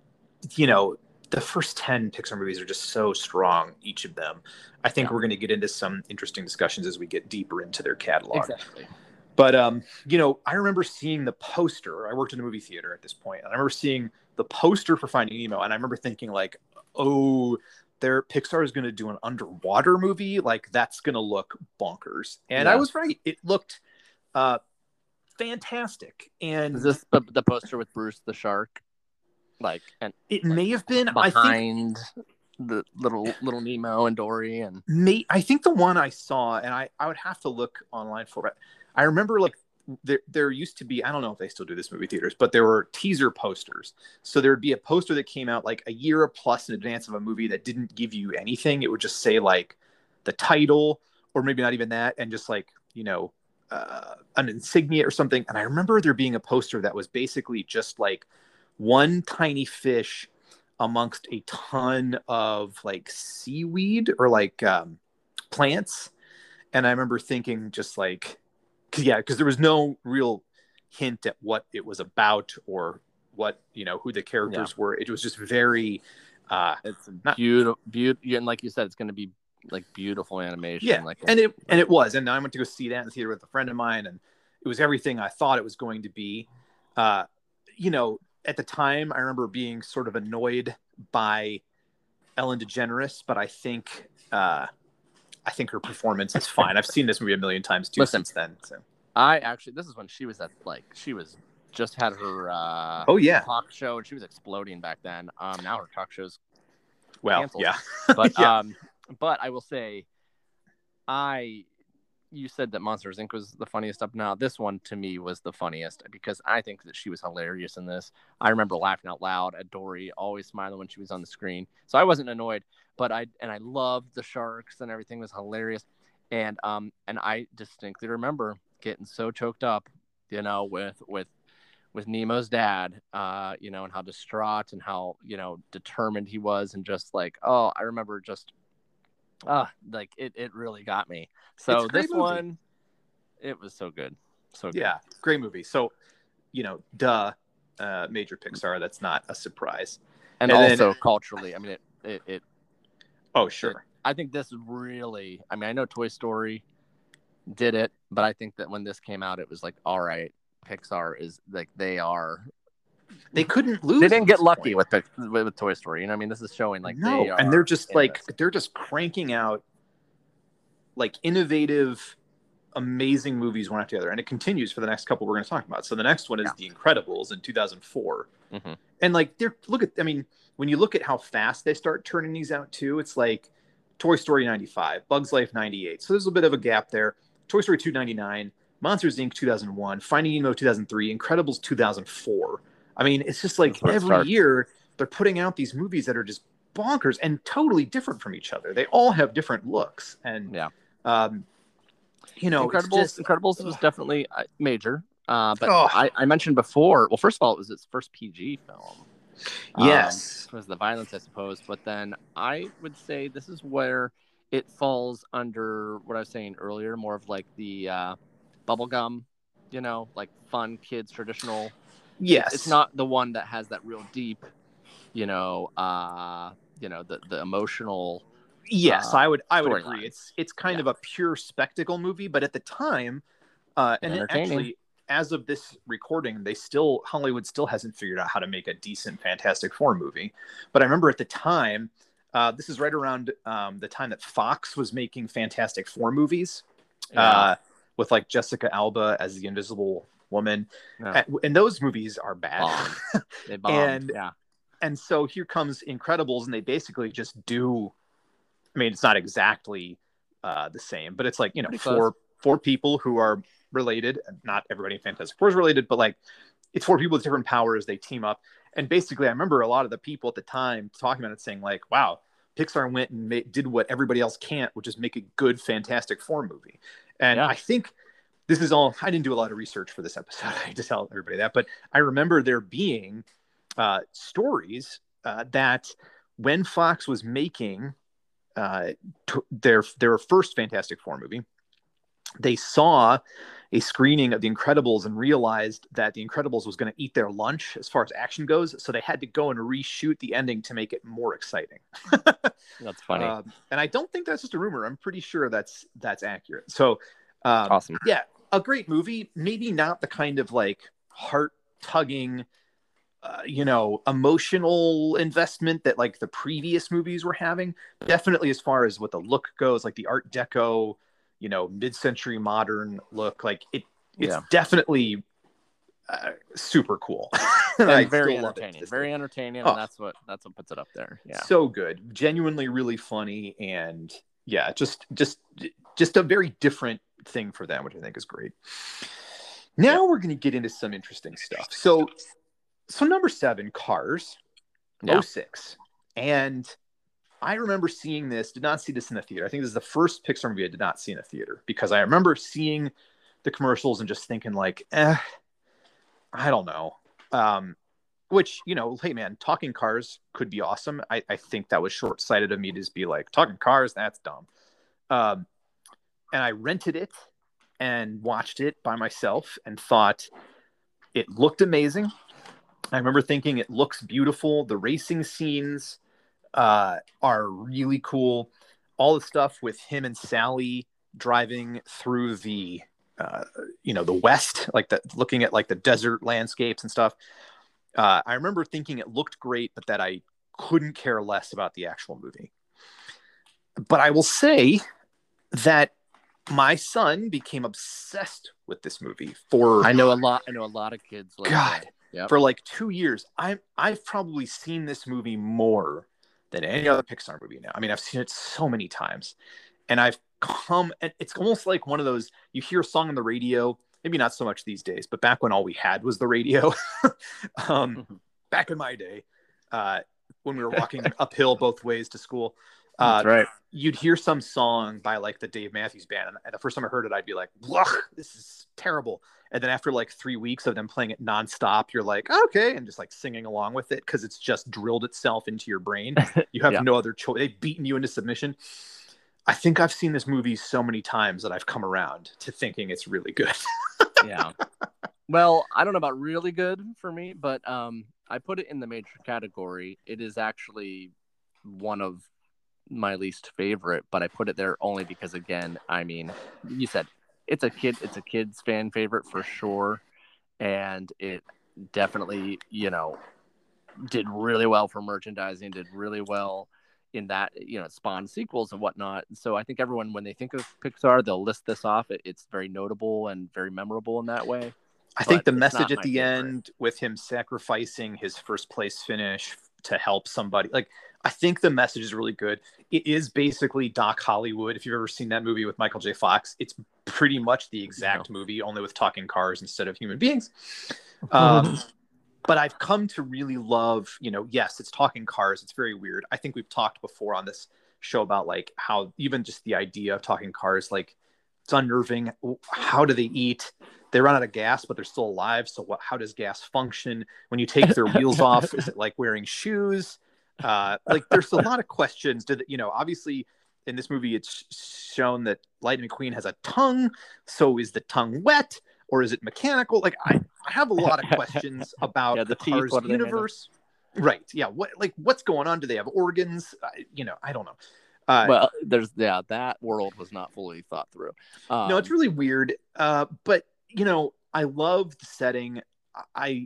you know, the first ten Pixar movies are just so strong, each of them. I think yeah. we're going to get into some interesting discussions as we get deeper into their catalog. Exactly. But, um, you know, I remember seeing the poster. I worked in a movie theater at this point, and I remember seeing the poster for Finding Nemo, and I remember thinking, like, oh, their Pixar is going to do an underwater movie. Like, that's going to look bonkers. And yeah. I was right. It looked uh, fantastic. And is this the, the poster with Bruce the shark? Like, and it like, may have been behind I think, the little little Nemo and Dory, and may, I think the one I saw, and I, I would have to look online for it. I remember like there there used to be, I don't know if they still do this movie theaters, but there were teaser posters. So there would be a poster that came out like a year plus in advance of a movie that didn't give you anything. It would just say like the title, or maybe not even that, and just like, you know, uh, an insignia or something. And I remember there being a poster that was basically just like one tiny fish amongst a ton of like seaweed or like um, plants. And I remember thinking just like, cause yeah, because there was no real hint at what it was about or what, you know, who the characters yeah. were. It was just very, uh, it's beautiful, beautiful. And like you said, it's going to be like beautiful animation. Yeah. Like, and it, and it was, and I went to go see that in the theater with a friend of mine, and it was everything I thought it was going to be. Uh, you know, at the time, I remember being sort of annoyed by Ellen DeGeneres, but I think uh, I think her performance is fine. I've seen this movie a million times too Listen, since then. So I actually, this is when she was at like she was just had her uh, oh yeah talk show, and she was exploding back then. Um, now her talk show's well canceled. yeah, but yeah. um, but I will say, I. You said that Monsters, Incorporated was the funniest up now. This one to me was the funniest because I think that she was hilarious in this. I remember laughing out loud at Dory, always smiling when she was on the screen. So I wasn't annoyed, but I and I loved the sharks and everything was hilarious. And um and I distinctly remember getting so choked up, you know, with with with Nemo's dad, uh, you know, and how distraught and how, you know, determined he was, and just like, oh, I remember just Ah, uh, like it, it really got me. So this movie. one, it was so good. So good. Yeah, great movie. So, you know, duh, uh, Major Pixar, that's not a surprise. And, and also then, culturally, I mean, it, it, it oh, sure. It, I think this really, I mean, I know Toy Story did it, but I think that when this came out, it was like, all right, Pixar is like, they are. They couldn't lose. They didn't get lucky with, with with Toy Story. You know, I mean, this is showing like no, they are and they're just like this. They're just cranking out like innovative, amazing movies one after the other, and it continues for the next couple we're going to talk about. So the next one is yeah. The Incredibles in two thousand four, mm-hmm. and like they're look at. I mean, when you look at how fast they start turning these out too, it's like Toy Story ninety-five, Bugs Life ninety-eight. So there's a bit of a gap there. Toy Story two ninety-nine, Monsters Incorporated two thousand one, Finding Nemo two thousand three, Incredibles two thousand four. I mean, it's just like every year they're putting out these movies that are just bonkers and totally different from each other. They all have different looks, and yeah, um, you know, Incredibles. Just, Incredibles was definitely major, uh, but oh. I, I mentioned before. Well, first of all, it was its first P G film. Yes, um, it was the violence, I suppose. But then I would say this is where it falls under what I was saying earlier, more of like the uh, bubblegum, you know, like fun kids traditional. Yes, it's not the one that has that real deep, you know, uh, you know, the the emotional. Yes, uh, I would I would agree. line. It's it's kind yeah. of a pure spectacle movie, but at the time, uh, and it actually, as of this recording, they still Hollywood still hasn't figured out how to make a decent Fantastic Four movie. But I remember at the time, uh, this is right around um, the time that Fox was making Fantastic Four movies, yeah. uh, with like Jessica Alba as the Invisible Woman, yeah. and, and those movies are bad. Bombed. They bombed. and yeah. and so here comes Incredibles, and they basically just do. I mean, it's not exactly uh, the same, but it's like, you know, Pretty four close. four people who are related. Not everybody in Fantastic Four is related, but like it's four people with different powers. They team up. And basically, I remember a lot of the people at the time talking about it saying like, wow, Pixar went and made, did what everybody else can't, which is make a good Fantastic Four movie. And yeah. I think this is all, I didn't do a lot of research for this episode. I just tell everybody that, but I remember there being uh, stories uh, that when Fox was making Uh, t- their their first Fantastic Four movie, they saw a screening of The Incredibles and realized that The Incredibles was going to eat their lunch as far as action goes, so they had to go and reshoot the ending to make it more exciting. That's funny. Um, and I don't think that's just a rumor. I'm pretty sure that's that's accurate. So, um, awesome. Yeah, a great movie. Maybe not the kind of like heart-tugging, Uh, you know, emotional investment that like the previous movies were having. Definitely as far as what the look goes, like the Art Deco, you know, mid-century modern look, like it, it's yeah. definitely uh, super cool. and and very entertaining, very entertaining. Oh. And that's what, that's what puts it up there. Yeah. So good. Genuinely really funny. And yeah, just, just, just a very different thing for them, which I think is great. Now yeah. we're going to get into some interesting stuff. So, So number seven, Cars, yeah. oh six. And I remember seeing this, did not see this in the theater. I think this is the first Pixar movie I did not see in a theater because I remember seeing the commercials and just thinking like, eh, I don't know. Um, which, you know, hey man, talking cars could be awesome. I, I think that was short-sighted of me to just be like, talking cars, that's dumb. Um, and I rented it and watched it by myself and thought it looked amazing. I remember thinking it looks beautiful. The racing scenes uh, are really cool. All the stuff with him and Sally driving through the, uh, you know, the West, like the, looking at like the desert landscapes and stuff. Uh, I remember thinking it looked great, but that I couldn't care less about the actual movie. But I will say that my son became obsessed with this movie for. I know a lot. I know a lot of kids. Like God. That. Yep. For like two years, I'm I've probably seen this movie more than any other Pixar movie now. I mean, I've seen it so many times, and I've come. And it's almost like one of those you hear a song on the radio. Maybe not so much these days, but back when all we had was the radio. um, back in my day, uh, when we were walking uphill both ways to school, uh, that's right. You'd hear some song by like the Dave Matthews Band, and the first time I heard it, I'd be like, "This is terrible." And then after like three weeks of them playing it nonstop, you're like, okay, and just like singing along with it because it's just drilled itself into your brain. You have yeah. no other choice. They've beaten you into submission. I think I've seen this movie so many times that I've come around to thinking it's really good. Yeah. Well, I don't know about really good for me, but um, I put it in the major category. It is actually one of my least favorite, but I put it there only because, again, I mean, you said it's a kid, it's a kid's fan favorite for sure. And it definitely, you know, did really well for merchandising, did really well in that, you know, it spawned sequels and whatnot. So I think everyone, when they think of Pixar, they'll list this off. It, it's very notable and very memorable in that way. I think the message at the favorite. end with him sacrificing his first place finish to help somebody, like, I think the message is really good. It is basically Doc Hollywood. If you've ever seen that movie with Michael J. Fox, it's pretty much the exact no. movie, only with talking cars instead of human beings. Um, but I've come to really love, you know, yes, it's talking cars. It's very weird. I think we've talked before on this show about like how even just the idea of talking cars, like it's unnerving. How do they eat? They run out of gas, but they're still alive. So what, how does gas function? When you take their wheels off, is it like wearing shoes? Uh, like there's a lot of questions. Did you know? Obviously, in this movie, it's shown that Lightning McQueen has a tongue. So is the tongue wet or is it mechanical? Like I, I have a lot of questions about yeah, the, the Cars teeth, universe. Right? Yeah. What like what's going on? Do they have organs? I, you know, I don't know. Uh, well, there's yeah, that world was not fully thought through. Um, no, it's really weird. Uh, but you know, I love the setting. I,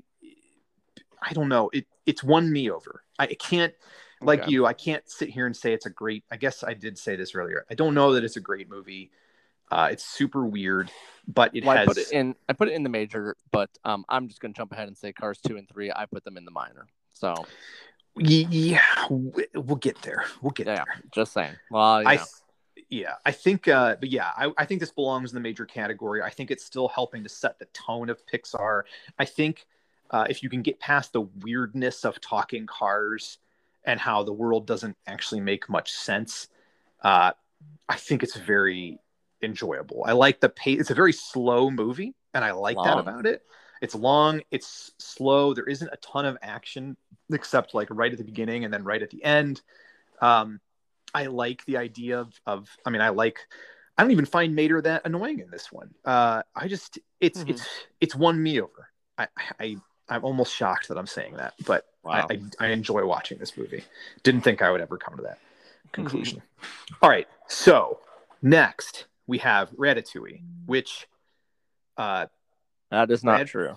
I don't know. It it's won me over. I can't, like okay. you, I can't sit here and say it's a great, I guess I did say this earlier. I don't know that it's a great movie. Uh, it's super weird, but it well, has. I put it in, I put it in the major, but um, I'm just going to jump ahead and say Cars two and three. I put them in the minor. So. Yeah, we'll get there. We'll get yeah, there. Just saying. Well, you I, know. yeah, I think, uh, but yeah, I, I think this belongs in the major category. I think it's still helping to set the tone of Pixar. I think uh, if you can get past the weirdness of talking cars and how the world doesn't actually make much sense, uh, I think it's very enjoyable. I like the pace. It's a very slow movie, and I like long. that about it. It's long. It's slow. There isn't a ton of action except like right at the beginning and then right at the end. Um, I like the idea of, of, I mean, I like, I don't even find Mater that annoying in this one. Uh, I just, it's, mm-hmm. it's, it's won me over. I, I, I'm almost shocked that I'm saying that, but wow. I, I, I enjoy watching this movie. Didn't think I would ever come to that conclusion. Mm-hmm. All right. So next we have Ratatouille, which, uh, that is not Rat- true.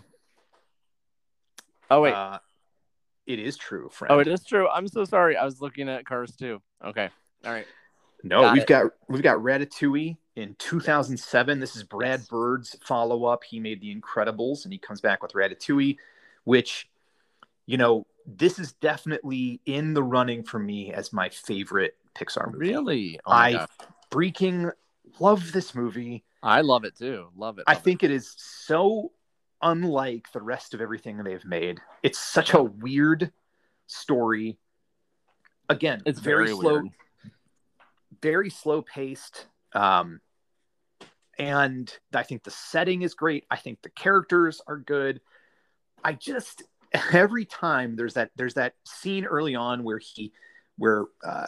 Oh, wait. Uh, it is true, friend. Oh, it is true. I'm so sorry. I was looking at Cars two. Okay. All right. No, got we've it. got we've got Ratatouille in two thousand seven. This is Brad yes. Bird's follow-up. He made The Incredibles, and he comes back with Ratatouille, which, you know, this is definitely in the running for me as my favorite Pixar movie. Really? Oh I gosh. freaking love this movie. I love it too. Love it. I love think it. it is so unlike the rest of everything they've made. It's such a weird story. Again, it's very, very slow, weird. very slow paced. Um, and I think the setting is great. I think the characters are good. I just, every time there's that, there's that scene early on where he, where, uh,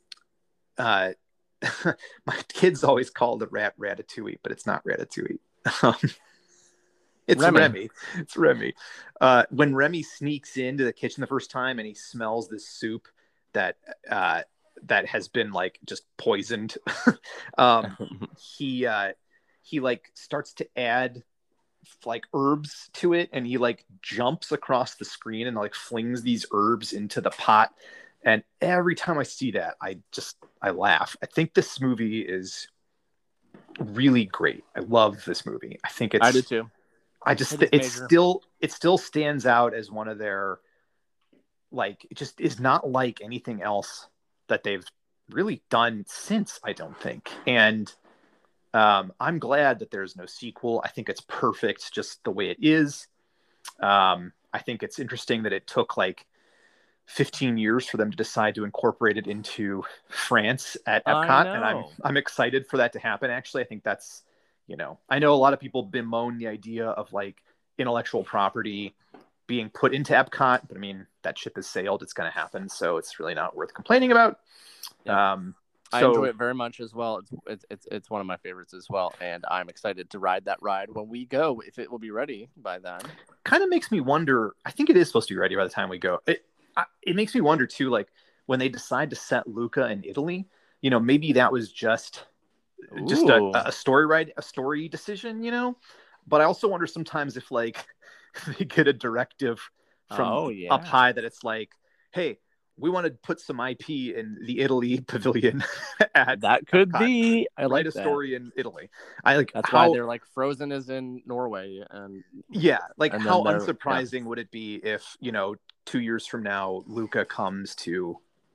uh, my kids always call the rat Ratatouille, but it's not Ratatouille. Um, It's Remy. Remy. It's Remy. Uh, when Remy sneaks into the kitchen the first time and he smells this soup that uh, that has been like just poisoned, um, he uh, he like starts to add like herbs to it, and he like jumps across the screen and like flings these herbs into the pot. And every time I see that, I just I laugh. I think this movie is really great. I love this movie. I think it's. I do too. I just it it's major. still it still stands out as one of their, like, it just is not like anything else that they've really done since, I don't think. And um, I'm glad that there's no sequel. I think it's perfect just the way it is. Um, I think it's interesting that it took like fifteen years for them to decide to incorporate it into France at Epcot, and I'm I'm excited for that to happen. Actually, I think that's. You know, I know a lot of people bemoan the idea of like intellectual property being put into Epcot, but I mean, that ship has sailed. It's going to happen. So it's really not worth complaining about. Yeah. Um, so, I enjoy it very much as well. It's, it's, it's, it's one of my favorites as well. And I'm excited to ride that ride when we go, if it will be ready by then. Kind of makes me wonder. I think it is supposed to be ready by the time we go. It, I, it makes me wonder too, like when they decide to set Luca in Italy, you know, maybe that was just, just a, a story ride, a story decision, you know, but I also wonder sometimes if like they get a directive from oh, yeah. up high that it's like, hey, we want to put some I P in the Italy pavilion. at that could Epcot. be. I write like a that. story in Italy. I like that's how, why they're like Frozen is in Norway, and yeah, like and how unsurprising yeah. would it be if, you know, two years from now Luca comes to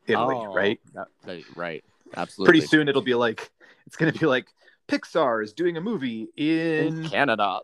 Italy, Oh, right? that, that, right. Pretty Absolutely. soon it'll be like it's going to be like Pixar is doing a movie In in Canada.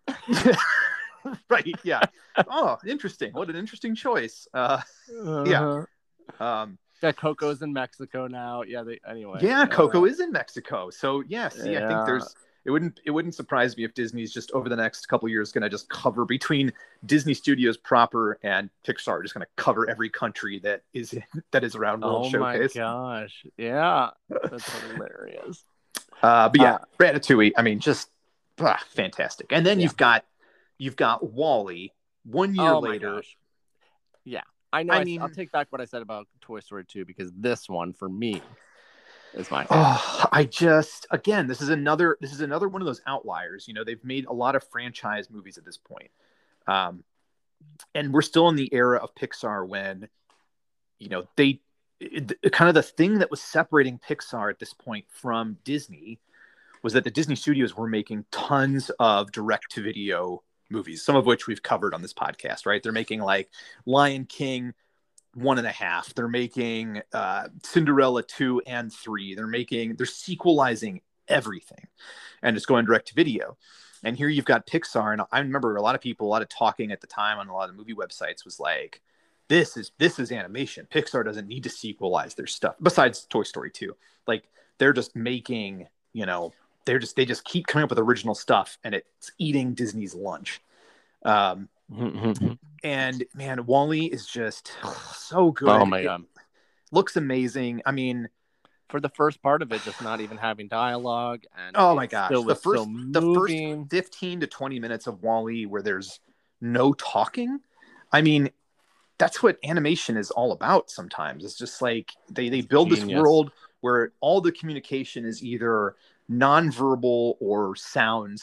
right. Yeah. Oh, interesting. What an interesting choice. Uh, yeah. Uh-huh. Um, Yeah, Coco's in Mexico now. Yeah, they anyway. yeah. Uh, Coco is in Mexico. So yeah. See, I think yeah. there's. It wouldn't. It wouldn't surprise me if Disney's just over the next couple of years going to just cover between Disney Studios proper and Pixar, just going to cover every country that is that is around World Oh my Showcase. gosh. Yeah. That's hilarious. Uh, but yeah, Uh, Ratatouille. I mean, just ah, fantastic. And then yeah. you've got you've got Wall-E. One year Oh my later. gosh. Yeah. I know. I I, mean, I'll take back what I said about Toy Story two because this one for me is my favorite. oh, I just again, this is another this is another one of those outliers. You know, they've made a lot of franchise movies at this point, um, and we're still in the era of Pixar when, you know, they it, kind of the thing that was separating Pixar at this point from Disney was that the Disney studios were making tons of direct-to-video movies, some of which we've covered on this podcast. Right? They're making like Lion King one and a half. They're making uh, Cinderella two and three. They're making, they're sequelizing everything and it's going direct to video. And here you've got Pixar. And I remember a lot of people, a lot of talking at the time on a lot of movie websites was like, this is, this is animation. Pixar doesn't need to sequelize their stuff besides Toy Story two. Like they're just making, you know, they're just, they just keep coming up with original stuff and it's eating Disney's lunch. Um, and man, Wall-E is just so good. Oh my god, it looks amazing. I mean, for the first part of it, just not even having dialogue, and oh my gosh, the first so the first fifteen to twenty minutes of Wall-E where there's no talking. I mean, that's what animation is all about. Sometimes it's just like they they build Genius. This world where all the communication is either nonverbal or sounds,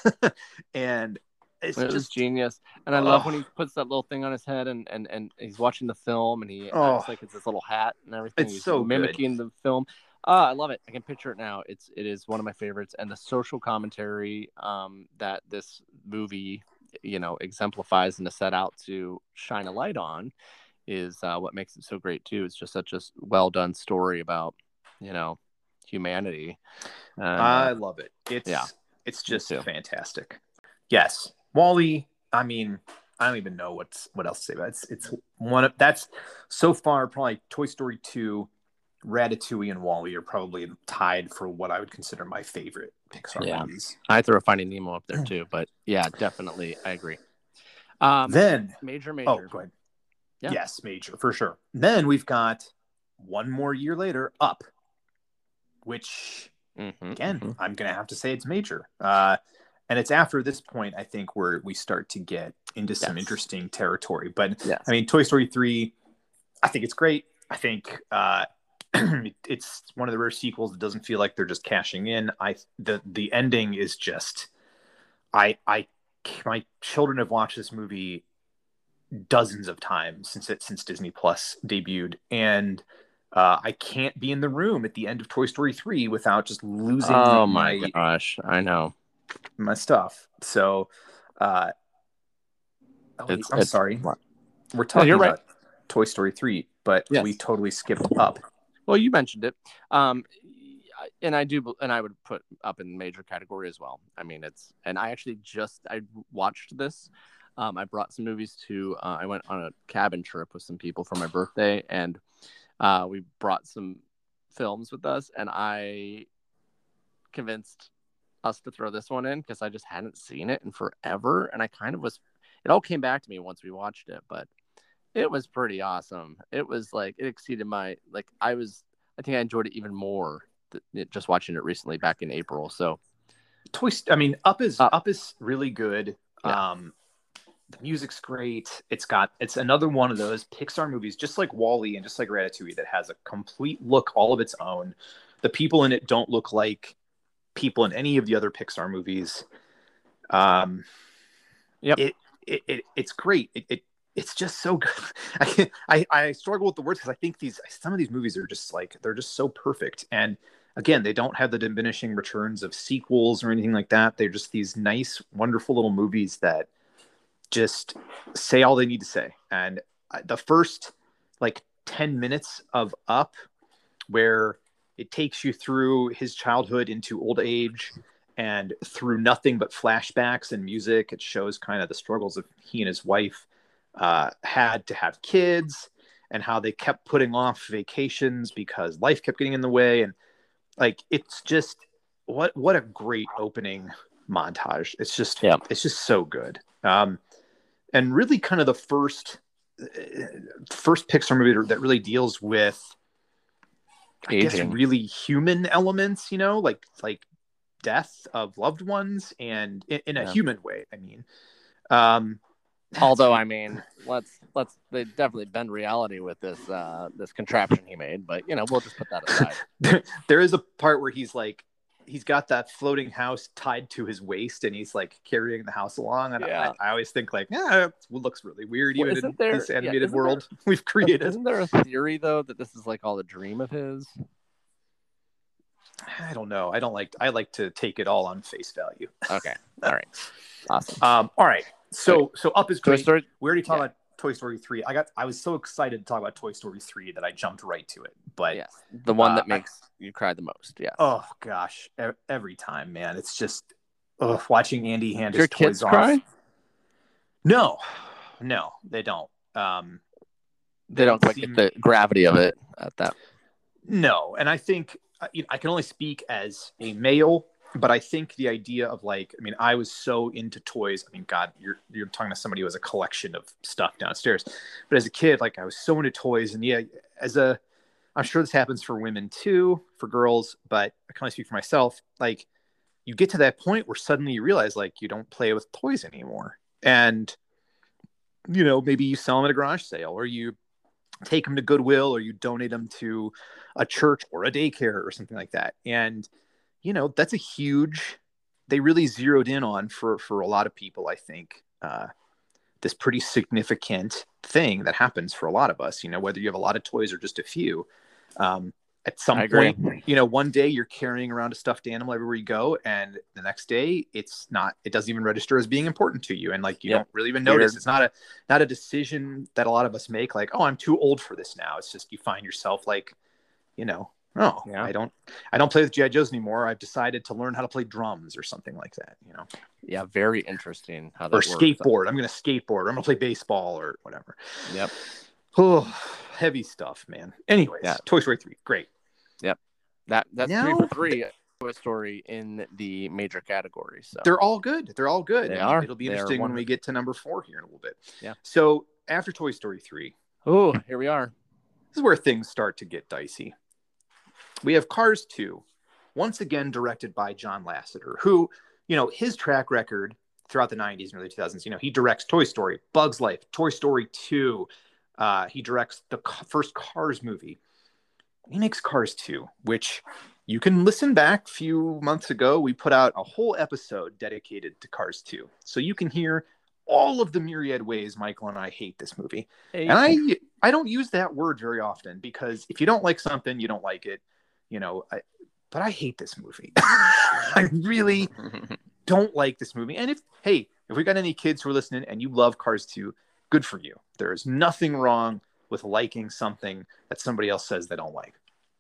and it's it just was genius. And I oh. love when he puts that little thing on his head and, and, and he's watching the film and he oh. acts like it's this little hat and everything. It's he's so mimicking good. the film. Uh, I love it. I can picture it now. It's it is one of my favorites. And the social commentary um, that this movie, you know, exemplifies and to set out to shine a light on is uh, what makes it so great too. It's just such a well done story about, you know, humanity. And, I uh, love it. It's yeah, it's just fantastic. Yes. Wall-E, I mean, I don't even know what's what else to say about it. It's it's one of that's so far probably Toy Story two, Ratatouille, and Wall-E are probably tied for what I would consider my favorite Pixar yeah. movies. I throw Finding Nemo up there too, but yeah, definitely I agree. Um, then major, major. Oh, go ahead. Yeah. Yes, major for sure. Then we've got one more year later, Up, which mm-hmm, again mm-hmm. I'm gonna have to say it's major. Uh, And it's after this point, I think, where we start to get into some yes. interesting territory. But, yes. I mean, Toy Story three, I think it's great. I think uh, it's one of the rare sequels that doesn't feel like they're just cashing in. I the the ending is just I I my children have watched this movie dozens of times since it since Disney Plus debuted, and uh, I can't be in the room at the end of Toy Story three without just losing oh my, my gosh, I know. my stuff. So uh oh, wait, it's, I'm it's, sorry what? we're talking no, about right. Toy Story three, but yes. we totally skipped Up. Well, you mentioned it, um and I do and I would put Up in the major category as well. I mean, it's and I actually just I watched this. um I brought some movies to uh, I went on a cabin trip with some people for my birthday, and uh we brought some films with us, and I convinced us to throw this one in because I just hadn't seen it in forever, and I kind of was it all came back to me once we watched it, but it was pretty awesome. It was like it exceeded my like I was I think I enjoyed it even more th- just watching it recently back in April. So Toy I mean Up is Up, Up is really good. Yeah. Um the music's great. It's got it's another one of those Pixar movies, just like Wall-E and just like Ratatouille, that has a complete look all of its own. The people in it don't look like people in any of the other Pixar movies. Um, yep. It, it, it it's great. It, it it's just so good. I, I I struggle with the words because I think these some of these movies are just like they're just so perfect. And again, they don't have the diminishing returns of sequels or anything like that. They're just these nice, wonderful little movies that just say all they need to say. And the first like ten minutes of Up, where it takes you through his childhood into old age and through nothing but flashbacks and music. It shows kind of the struggles of he and his wife uh, had to have kids and how they kept putting off vacations because life kept getting in the way. And like, it's just what, what a great opening montage. It's just, yeah. it's just so good. Um, and really kind of the first, first Pixar movie that really deals with, I Aging. guess, really human elements, you know, like, like, death of loved ones, and in, in a yeah. human way. I mean, um, although I mean, let's let's they definitely bend reality with this uh, this contraption he made, but you know, we'll just put that aside. there, there is a part where he's like, he's got that floating house tied to his waist, and he's like carrying the house along. And yeah. I, I always think like, yeah, it looks really weird, well, even in there, this animated yeah, world there, we've created. Isn't there a theory though that this is like all a dream of his? I don't know. I don't like. I like to take it all on face value. Okay. All right. Awesome. Um. All right. So so Up is great. Story, we already talked yeah. about Toy Story three. I got. I was so excited to talk about Toy Story three that I jumped right to it. But yes, the one uh, that makes I, you cry the most. Yeah. Oh gosh, every time, man. It's just ugh, watching Andy hand his Your toys kids off. Cry? No, no, they don't. Um, they, they don't quite seem... get the gravity of it at that. No, and I think. You know, I can only speak as a male, but I think the idea of like, I mean, I was so into toys. I mean, God, you're you're talking to somebody who has a collection of stuff downstairs. But as a kid, like I was so into toys, and yeah, as a, I'm sure this happens for women too, for girls, but I can only speak for myself. Like, you get to that point where suddenly you realize like you don't play with toys anymore, and you know, maybe you sell them at a garage sale, or you take them to Goodwill, or you donate them to a church or a daycare or something like that. And, you know, that's a huge, they really zeroed in on for, for a lot of people, I think, uh, this pretty significant thing that happens for a lot of us, you know, whether you have a lot of toys or just a few. Um, at some I point, agree. you know, one day you're carrying around a stuffed animal everywhere you go, and the next day it's not, it doesn't even register as being important to you. And like, you yep. don't really even notice. Weird. It's not a, not a decision that a lot of us make like, oh, I'm too old for this now. It's just, you find yourself like, you know, oh, yeah. I don't, I don't play with G I. Joes anymore. I've decided to learn how to play drums or something like that, you know? Yeah. Very interesting how that or works. skateboard. I'm going to skateboard, or I'm going to play baseball or whatever. Yep. Oh, heavy stuff, man. Anyways, yeah. Toy Story three. Great. Yep. That that's now, three for three Toy Story in the major categories. So they're all good. They're all good. They are. It'll be they interesting when we get to number four here in a little bit. Yeah. So after Toy Story three. Oh, here we are. This is where things start to get dicey. We have Cars two, once again directed by John Lasseter, who, you know, his track record throughout the nineties and early two thousands, you know, he directs Toy Story, Bug's Life, Toy Story two. Uh, he directs the first Cars movie. He makes Cars two, which you can listen back a few months ago. We put out a whole episode dedicated to Cars two. So you can hear all of the myriad ways Michael and I hate this movie. Hey. And I I don't use that word very often, because if you don't like something, you don't like it. You know, I, but I hate this movie. I really don't like this movie. And if, hey, if we got any kids who are listening and you love Cars two, good for you. There is nothing wrong with liking something that somebody else says they don't like.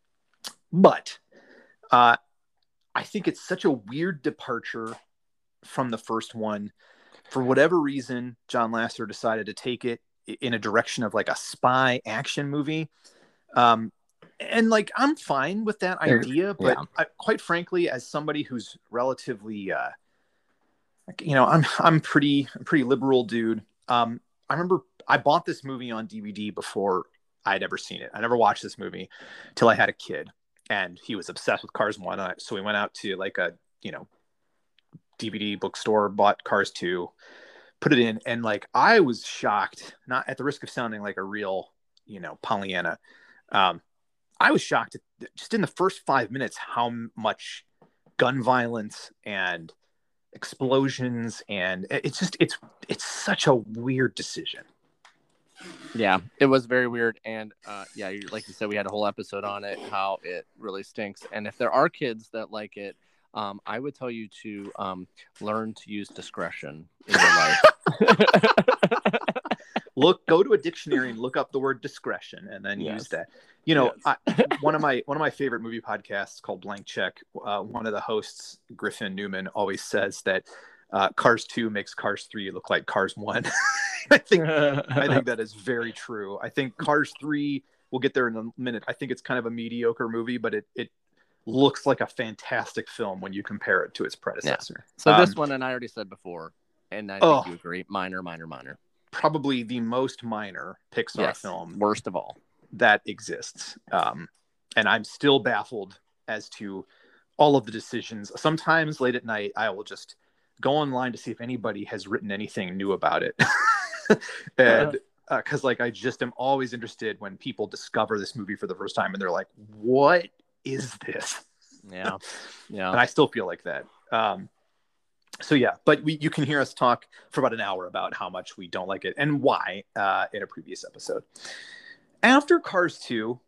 But uh, I think it's such a weird departure from the first one. For whatever reason, John Lasseter decided to take it in a direction of like a spy action movie. Um, and like, I'm fine with that idea, but yeah. I, quite frankly, as somebody who's relatively, uh, you know, I'm, I'm pretty, I'm pretty liberal dude. Um, I remember I bought this movie on D V D before I'd ever seen it. I never watched this movie till I had a kid, and he was obsessed with Cars one. So we went out to like a, you know, D V D bookstore, bought Cars two, put it in. And like, I was shocked, not at the risk of sounding like a real, you know, Pollyanna. Um, I was shocked at, just in the first five minutes, how much gun violence and explosions, and it's just, it's, it's such a weird decision. Yeah, it was very weird. And uh, yeah, like you said, we had a whole episode on it, how it really stinks. And if there are kids that like it, um, I would tell you to um, learn to use discretion in your life. look, go to a dictionary and look up the word discretion, and then Yes. use that. You know, Yes. I, one of my one of my favorite movie podcasts called Blank Check. Uh, one of the hosts, Griffin Newman, always says that uh, Cars two makes Cars three look like Cars one. I think I think that is very true. I think Cars three, we'll get there in a minute. I think it's kind of a mediocre movie, but it it looks like a fantastic film when you compare it to its predecessor. Yeah. So um, this one, and I already said before, and I oh, think you agree, minor, minor, minor. Probably the most minor Pixar Yes. film Worst of all that exists. Um, and I'm still baffled as to all of the decisions. Sometimes late at night, I will just go online to see if anybody has written anything new about it. And because uh, like I just am always interested when people discover this movie for the first time and they're like, what is this? Yeah. Yeah. And I still feel like that. Um, so yeah, but we, you can hear us talk for about an hour about how much we don't like it and why uh, in a previous episode. After Cars two,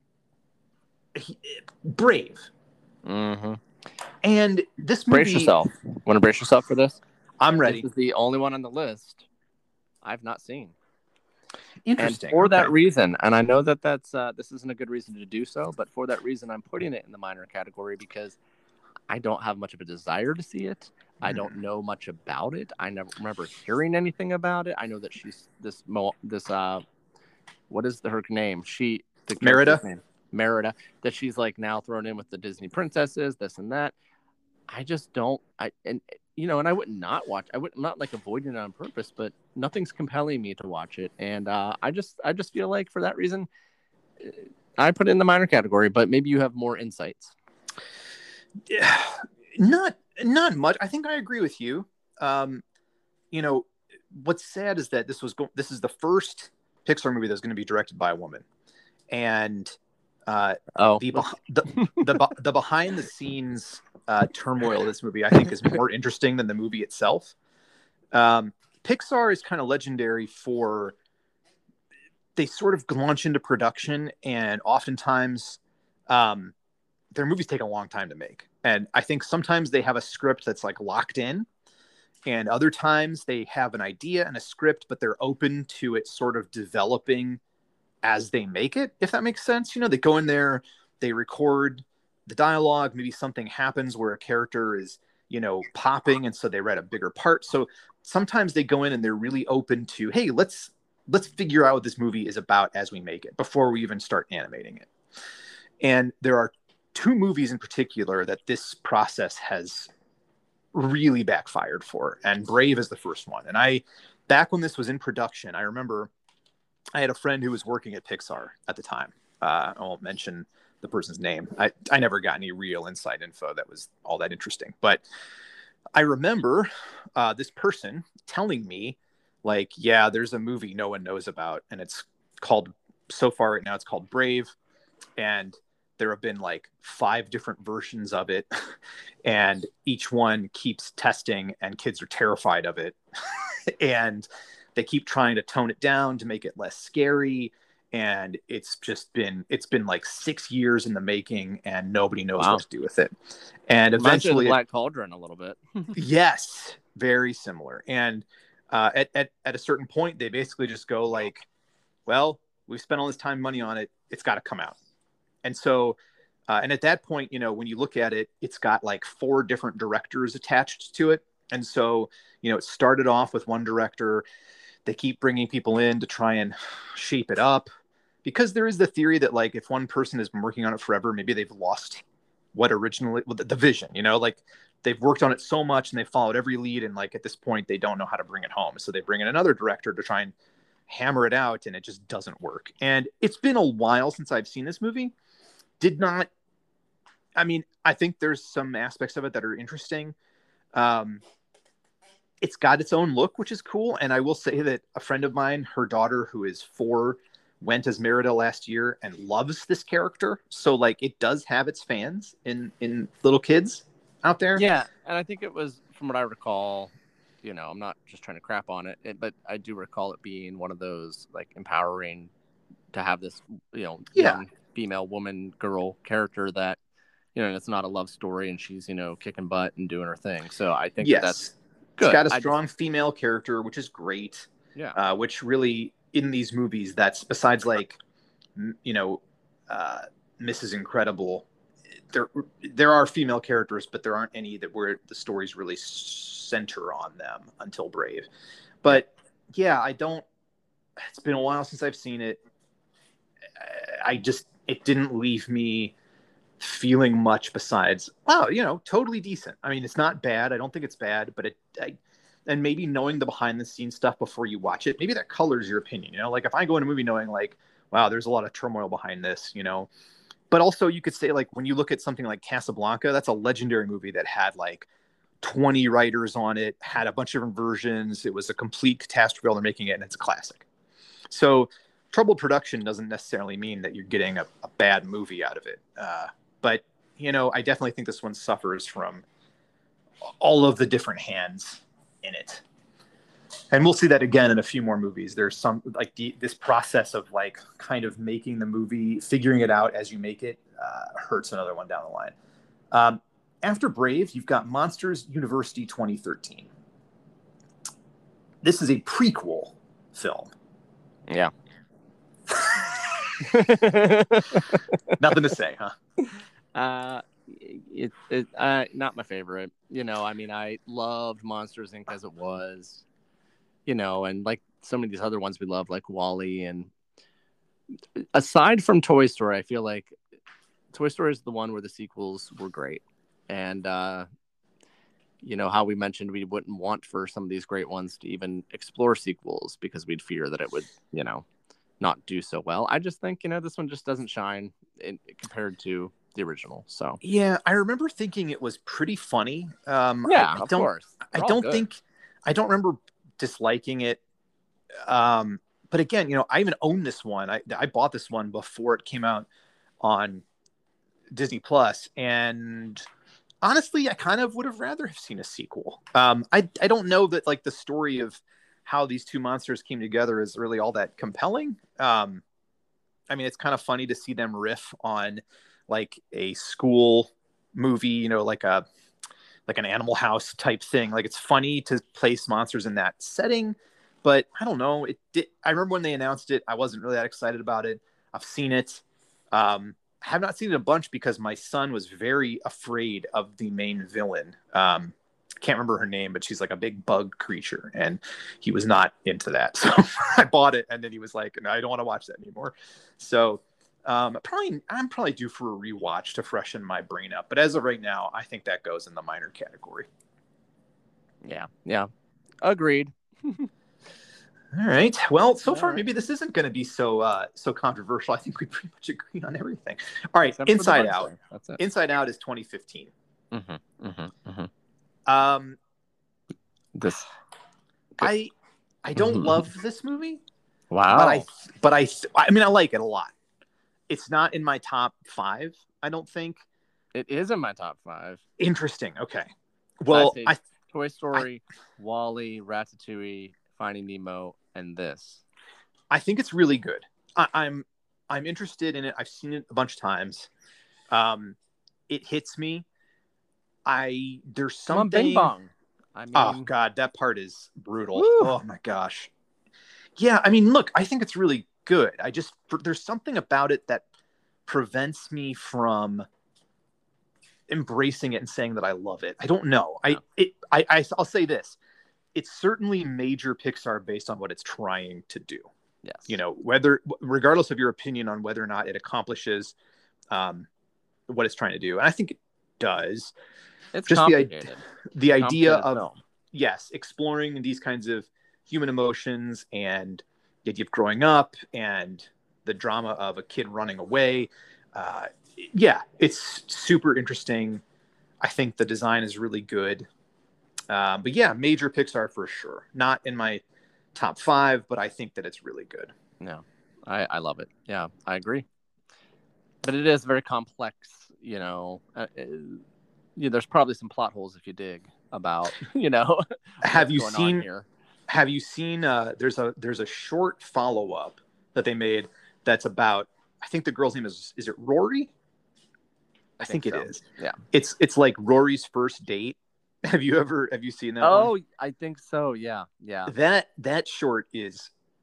he, Brave. Mm-hmm. And this movie... Brace yourself. Want to brace yourself for this? I'm ready. This is the only one on the list I've not seen. Interesting. And for okay. that reason, and I know that that's uh, this isn't a good reason to do so, but for that reason, I'm putting it in the minor category because I don't have much of a desire to see it. Mm. I don't know much about it. I never remember hearing anything about it. I know that she's this this uh, what is the, her name? She the Merida. Name. Merida. That she's like now thrown in with the Disney princesses, this and that. I just don't. I and you know, and I would not watch. I would not like avoiding it on purpose, but nothing's compelling me to watch it, and uh, I just, I just feel like for that reason, I put it in the minor category. But maybe you have more insights. Yeah, not not much. I think I agree with you. Um, you know, what's sad is that this was go- this is the first Pixar movie that's going to be directed by a woman, and uh, oh, the the the, the behind the scenes uh, turmoil of this movie, I think, is more interesting than the movie itself. Um, Pixar is kind of legendary for they sort of launch into production, and oftentimes um, their movies take a long time to make. And I think sometimes they have a script that's like locked in, and other times they have an idea and a script, but they're open to it sort of developing as they make it, if that makes sense. You know, they go in there, they record the dialogue, maybe something happens where a character is, you know, popping, and so they write a bigger part. So sometimes they go in and they're really open to, hey, let's let's figure out what this movie is about as we make it before we even start animating it. And there are two movies in particular that this process has really backfired for, and Brave is the first one. And I, back when this was in production, I remember I had a friend who was working at Pixar at the time. Uh, I won't mention the person's name. I, I never got any real inside info that was all that interesting. But I remember uh, this person telling me, like, yeah, there's a movie no one knows about, and it's called, so far right now, it's called Brave. And there have been like five different versions of it, and each one keeps testing, and kids are terrified of it. And they keep trying to tone it down to make it less scary. And it's just been, it's been like six years in the making, and nobody knows wow. what to do with it. And eventually, Black Cauldron a little bit. Yes, very similar. And uh, at, at, at a certain point, they basically just go like, well, we've spent all this time, money on it. It's got to come out. And so, uh, and at that point, you know, when you look at it, it's got like four different directors attached to it. And so, you know, it started off with one director. They keep bringing people in to try and shape it up, because there is the theory that like if one person has been working on it forever, maybe they've lost what originally, well, the, the vision, you know, like they've worked on it so much and they've followed every lead, and like at this point they don't know how to bring it home. So they bring in another director to try and hammer it out, and it just doesn't work. And it's been a while since I've seen this movie. Did not, I mean, I think there's some aspects of it that are interesting. Um, it's got its own look, which is cool. And I will say that a friend of mine, her daughter, who is four, went as Merida last year and loves this character. So like it does have its fans in, in little kids out there. Yeah. And I think it was, from what I recall, you know, I'm not just trying to crap on it, it but I do recall it being one of those like empowering to have this, you know, yeah. young female woman girl character that, you know, it's not a love story, and she's, you know, kicking butt and doing her thing. So I think yes. that that's good. It's got a I strong just, female character, which is great. Yeah. Uh, which really, in these movies that's besides like you know uh, Missus Incredible. There there are female characters, but there aren't any that where the stories really center on them until Brave. But yeah, I don't. It's been a while since I've seen it. I just it didn't leave me feeling much besides, oh, you know, totally decent. I mean, it's not bad. I don't think it's bad, but it, I, and maybe knowing the behind the scenes stuff before you watch it, maybe that colors your opinion. You know, like if I go in a movie knowing like, wow, there's a lot of turmoil behind this, you know, but also you could say like when you look at something like Casablanca, that's a legendary movie that had like twenty writers on it, had a bunch of different versions. It was a complete catastrophe while they're making it, and it's a classic. So troubled production doesn't necessarily mean that you're getting a, a bad movie out of it. Uh, but, you know, I definitely think this one suffers from all of the different hands in it. And we'll see that again in a few more movies. There's some like the, this process of like kind of making the movie, figuring it out as you make it, uh, hurts another one down the line. Um, after Brave, you've got Monsters University twenty thirteen. This is a prequel film. Yeah. Nothing to say, huh? Uh, it, it uh, not my favorite. You know, I mean, I loved Monsters Incorporated as it was, you know, and like some of these other ones we love, like WALL-E. And aside from Toy Story, I feel like Toy Story is the one where the sequels were great. And, uh, you know, how we mentioned we wouldn't want for some of these great ones to even explore sequels because we'd fear that it would, you know, not do so well. I just think, you know, this one just doesn't shine in, compared to the original. So yeah, I remember thinking it was pretty funny. Um, yeah, I, I of don't, course. I don't think, I don't remember disliking it. Um, but again, you know, I even own this one. I I bought this one before it came out on Disney Plus, and honestly, I kind of would have rather have seen a sequel. Um, I I don't know that like the story of how these two monsters came together is really all that compelling. Um, I mean, it's kind of funny to see them riff on like a school movie, you know, like a like an Animal House type thing. Like it's funny to place monsters in that setting, but I don't know. It did. I remember when they announced it, I wasn't really that excited about it. I've seen it. Um, I have not seen it a bunch because my son was very afraid of the main villain. Um, can't remember her name, but she's like a big bug creature, and he was not into that. So I bought it, and then he was like, "No, I don't want to watch that anymore." So um, probably I'm probably due for a rewatch to freshen my brain up. But as of right now, I think that goes in the minor category. Yeah, yeah, agreed. All right. Well, so All far right. maybe this isn't going to be so uh, so controversial. I think we pretty much agree on everything. All right, Except Inside Out. That's it. Inside Out is twenty fifteen. Mm-hmm, mm-hmm, mm-hmm. Um, this I I don't love this movie. Wow. But I but I I mean I like it a lot. It's not in my top five, I don't think. It is in my top five. Interesting. Okay. Well, I, Toy Story, I, WALL-E, Ratatouille, Finding Nemo, and this. I think it's really good. I, I'm I'm interested in it. I've seen it a bunch of times. Um, it hits me. I there's something. Come on, Bing Bong. I mean, oh God, that part is brutal. Woo. Oh my gosh. Yeah, I mean, look, I think it's really good. I just there's something about it that prevents me from embracing it and saying that I love it. I don't know. I it I, I I'll say this. It's certainly major Pixar based on what it's trying to do. Yes. You know, whether regardless of your opinion on whether or not it accomplishes um, what it's trying to do, and I think it does. It's just complicated. the the idea of film. yes, exploring these kinds of human emotions and the idea of growing up and the drama of a kid running away. Uh, yeah, it's super interesting. I think the design is really good. Uh, but yeah, major Pixar for sure. Not in my top five, but I think that it's really good. No, I, I love it. Yeah, I agree. But it is very complex, you know. Uh, it, yeah, there's probably some plot holes if you dig about, you know. Have you seen here. Have you seen uh, there's a there's a short follow-up that they made that's about, I think the girl's name is is it Rory? I, I think, think so. It is. Yeah. It's it's like Rory's first date. Have you ever have you seen that? Oh, one? I think so. Yeah. Yeah. That that short is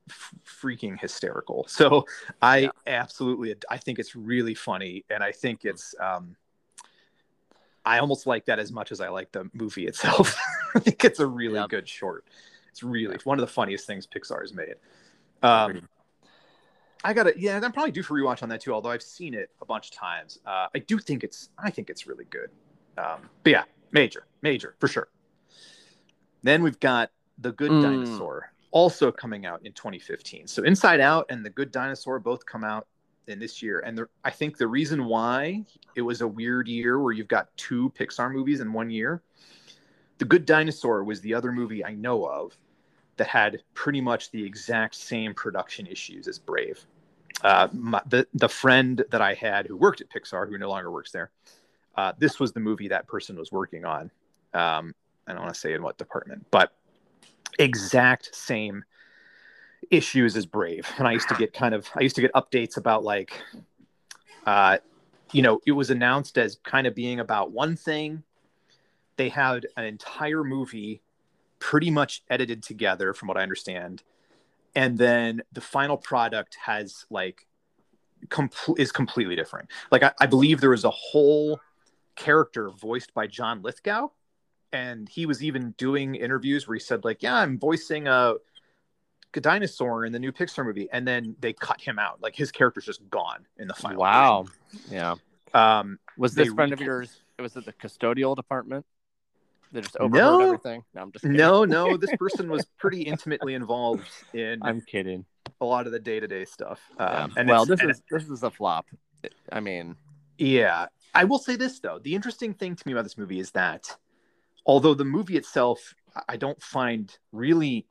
f- freaking hysterical. So I Yeah. absolutely, I think it's really funny, and I think it's, um, I almost like that as much as I like the movie itself. I think it's a really Yep. good short. It's really Yeah. one of the funniest things Pixar has made. Um, I gotta, yeah, I'm probably due for rewatch on that too. Although I've seen it a bunch of times, uh, I do think it's, I think it's really good. Um, but yeah, major, major for sure. Then we've got The Good Mm. Dinosaur, also coming out in twenty fifteen. So Inside Out and The Good Dinosaur both come out in this year. And the, I think the reason why it was a weird year where you've got two Pixar movies in one year, The Good Dinosaur was the other movie I know of that had pretty much the exact same production issues as Brave. Uh, my, the the friend that I had who worked at Pixar, who no longer works there, uh, this was the movie that person was working on. Um, I don't want to say in what department, but exact same issues as Brave. And I used to get kind of, I used to get updates about like, uh, you know, it was announced as kind of being about one thing. They had an entire movie pretty much edited together from what I understand. And then the final product has like, com- is completely different. Like I, I believe there was a whole character voiced by John Lithgow. And he was even doing interviews where he said like, yeah, I'm voicing a, a dinosaur in the new Pixar movie. And then they cut him out. Like his character's just gone in the final Wow. version. Yeah. Um, was this friend re- of yours, was it the custodial department? They just overheard no, everything? No, I'm just kidding. No, no. This person was pretty intimately involved in I'm kidding. a lot of the day-to-day stuff. Um, Yeah. and Well, this and is this is a flop. I mean, yeah. I will say this though: the interesting thing to me about this movie is that, although the movie itself, I don't find really.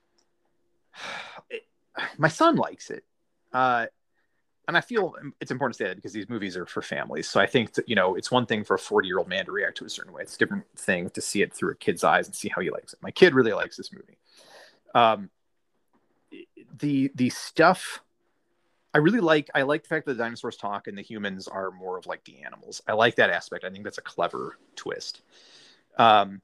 It, my son likes it, uh, and I feel it's important to say that because these movies are for families. So I think that, you know, it's one thing for a forty-year-old man to react to a certain way. It's a different thing to see it through a kid's eyes and see how he likes it. My kid really likes this movie. Um, the the stuff I really like. I like the fact that the dinosaurs talk and the humans are more of like the animals. I like that aspect. I think that's a clever twist. Um,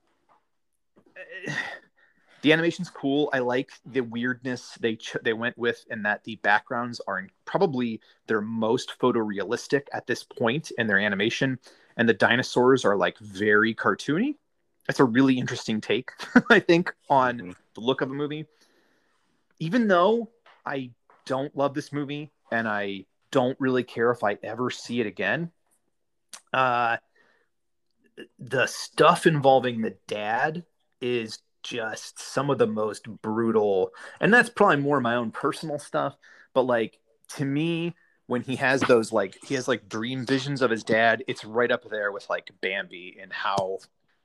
the animation's cool. I like the weirdness they ch- they went with, and that the backgrounds are in probably their most photorealistic at this point in their animation, and the dinosaurs are like very cartoony. That's a really interesting take, I think, on mm-hmm. the look of a movie. Even though I don't love this movie and I don't really care if I ever see it again, uh, the stuff involving the dad is just some of the most brutal, and that's probably more my own personal stuff, but like to me, when he has those like he has like dream visions of his dad, it's right up there with like Bambi and how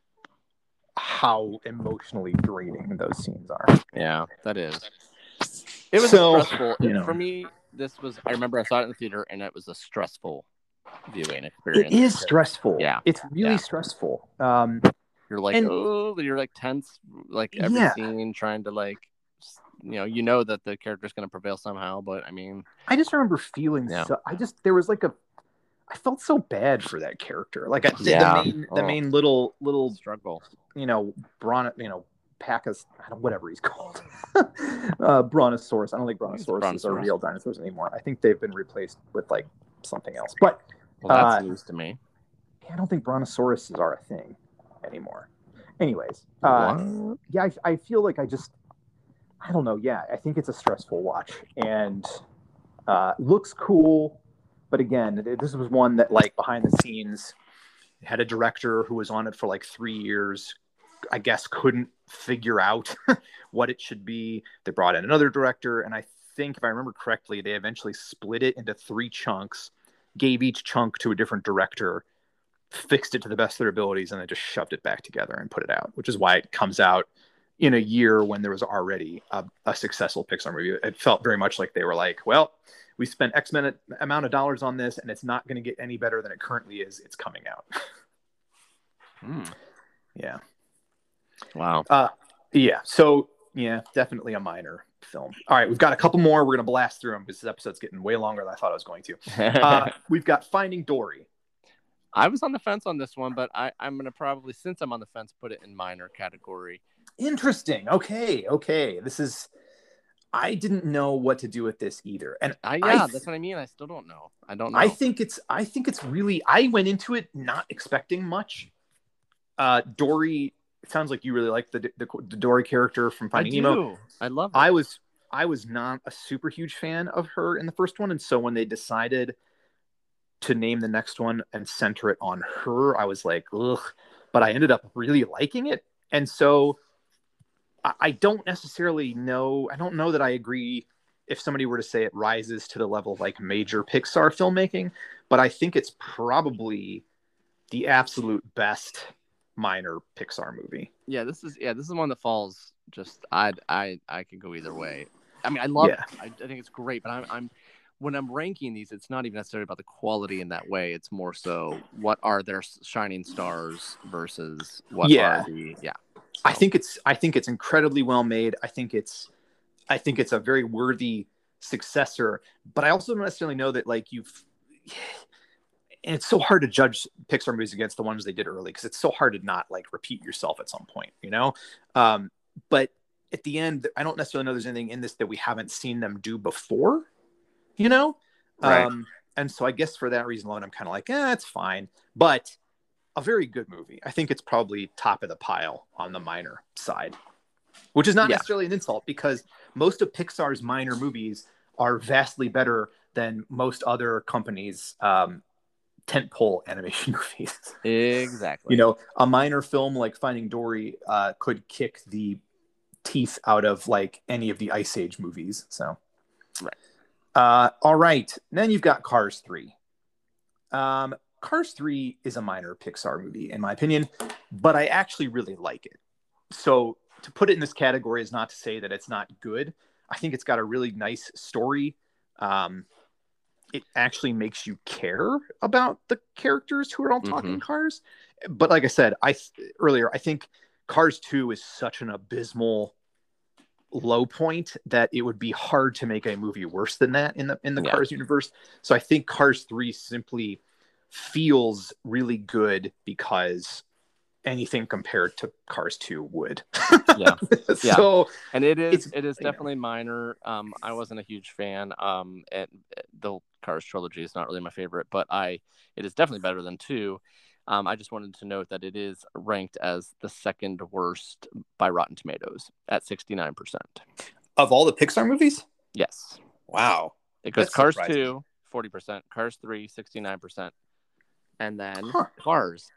how emotionally draining those scenes are. Yeah, that is. It was so, stressful. You know. For me, this was, I remember I saw it in the theater and it was a stressful viewing experience. It is stressful. Yeah. It's really yeah. stressful. Um, you're like, and, oh, you're like tense, like every yeah. scene trying to like, you know, you know that the character's going to prevail somehow, but I mean. I just remember feeling yeah. so, I just, there was like a, I felt so bad for that character. Like I, yeah. the main, the oh. main little, little struggle, you know, Bron, you know, Pacus, I don't, whatever he's called, uh, Brontosaurus. I don't think Brontosauruses are real dinosaurs anymore. I think they've been replaced with like something else. But well, that's uh, news to me. I don't think Brontosauruses are a thing anymore. Anyways, uh, yeah, I, I feel like I just, I don't know. Yeah, I think it's a stressful watch and uh, looks cool. But again, this was one that like behind the scenes had a director who was on it for like three years. I guess couldn't figure out what it should be. They brought in another director, and I think if I remember correctly, they eventually split it into three chunks, gave each chunk to a different director, fixed it to the best of their abilities, and then just shoved it back together and put it out, which is why it comes out in a year when there was already a, a successful Pixar movie. It felt very much like they were like, well, we spent X amount of dollars on this, and it's not going to get any better than it currently is. It's coming out. hmm. Yeah. Wow. Uh, yeah. So, yeah, definitely a minor film. All right. We've got a couple more. We're going to blast through them because this episode's getting way longer than I thought I was going to. Uh, we've got Finding Dory. I was on the fence on this one, but I, I'm going to probably, since I'm on the fence, put it in minor category. Interesting. Okay. Okay. This is, I didn't know what to do with this either. And I, yeah, I th- that's what I mean. I still don't know. I don't know. I think it's I think it's really I went into it not expecting much. Uh, Dory, it sounds like you really like the, the the Dory character from Finding I do. Nemo. I love her. I was I was not a super huge fan of her in the first one, and so when they decided to name the next one and center it on her, I was like, ugh. But I ended up really liking it, and so I, I don't necessarily know. I don't know that I agree if somebody were to say it rises to the level of like major Pixar filmmaking, but I think it's probably the absolute best minor Pixar movie. Yeah, this is yeah, this is one that falls just I I I could go either way. I mean, I love Yeah. it. I, I think it's great, but I'm I'm when I'm ranking these, it's not even necessarily about the quality in that way. It's more so what are their shining stars versus what Yeah. are the yeah. So. I think it's I think it's incredibly well made. I think it's I think it's a very worthy successor, but I also don't necessarily know that like you've and it's so hard to judge Pixar movies against the ones they did early because it's so hard to not like repeat yourself at some point, you know? Um, but at the end, I don't necessarily know there's anything in this that we haven't seen them do before, you know? Right. Um, and so I guess for that reason alone, I'm kind of like, eh, it's fine. But a very good movie. I think it's probably top of the pile on the minor side, which is not Yeah. necessarily an insult because most of Pixar's minor movies are vastly better than most other companies' um, tentpole animation movies. Exactly. You know, a minor film like Finding Dory uh, could kick the teeth out of like any of the Ice Age movies. So, right. Uh, all right. Then you've got Cars three. Um, Cars three is a minor Pixar movie, in my opinion, but I actually really like it. So to put it in this category is not to say that it's not good. I think it's got a really nice story. Um, it actually makes you care about the characters who are all talking Mm-hmm. cars. But like I said, I earlier, I think Cars two is such an abysmal low point that it would be hard to make a movie worse than that in the in the Yeah. Cars universe. So I think Cars three simply feels really good because anything compared to Cars two would. Yeah. So and it is it's- it is you know. definitely minor. Um, I wasn't a huge fan. Um, and the Cars trilogy is not really my favorite, but I it is definitely better than two. Um, I just wanted to note that it is ranked as the second worst by Rotten Tomatoes at sixty-nine percent. Of all the Pixar movies? Yes. Wow. It goes That's Cars surprising. two, forty percent, Cars three, sixty-nine percent, and then Huh. Cars.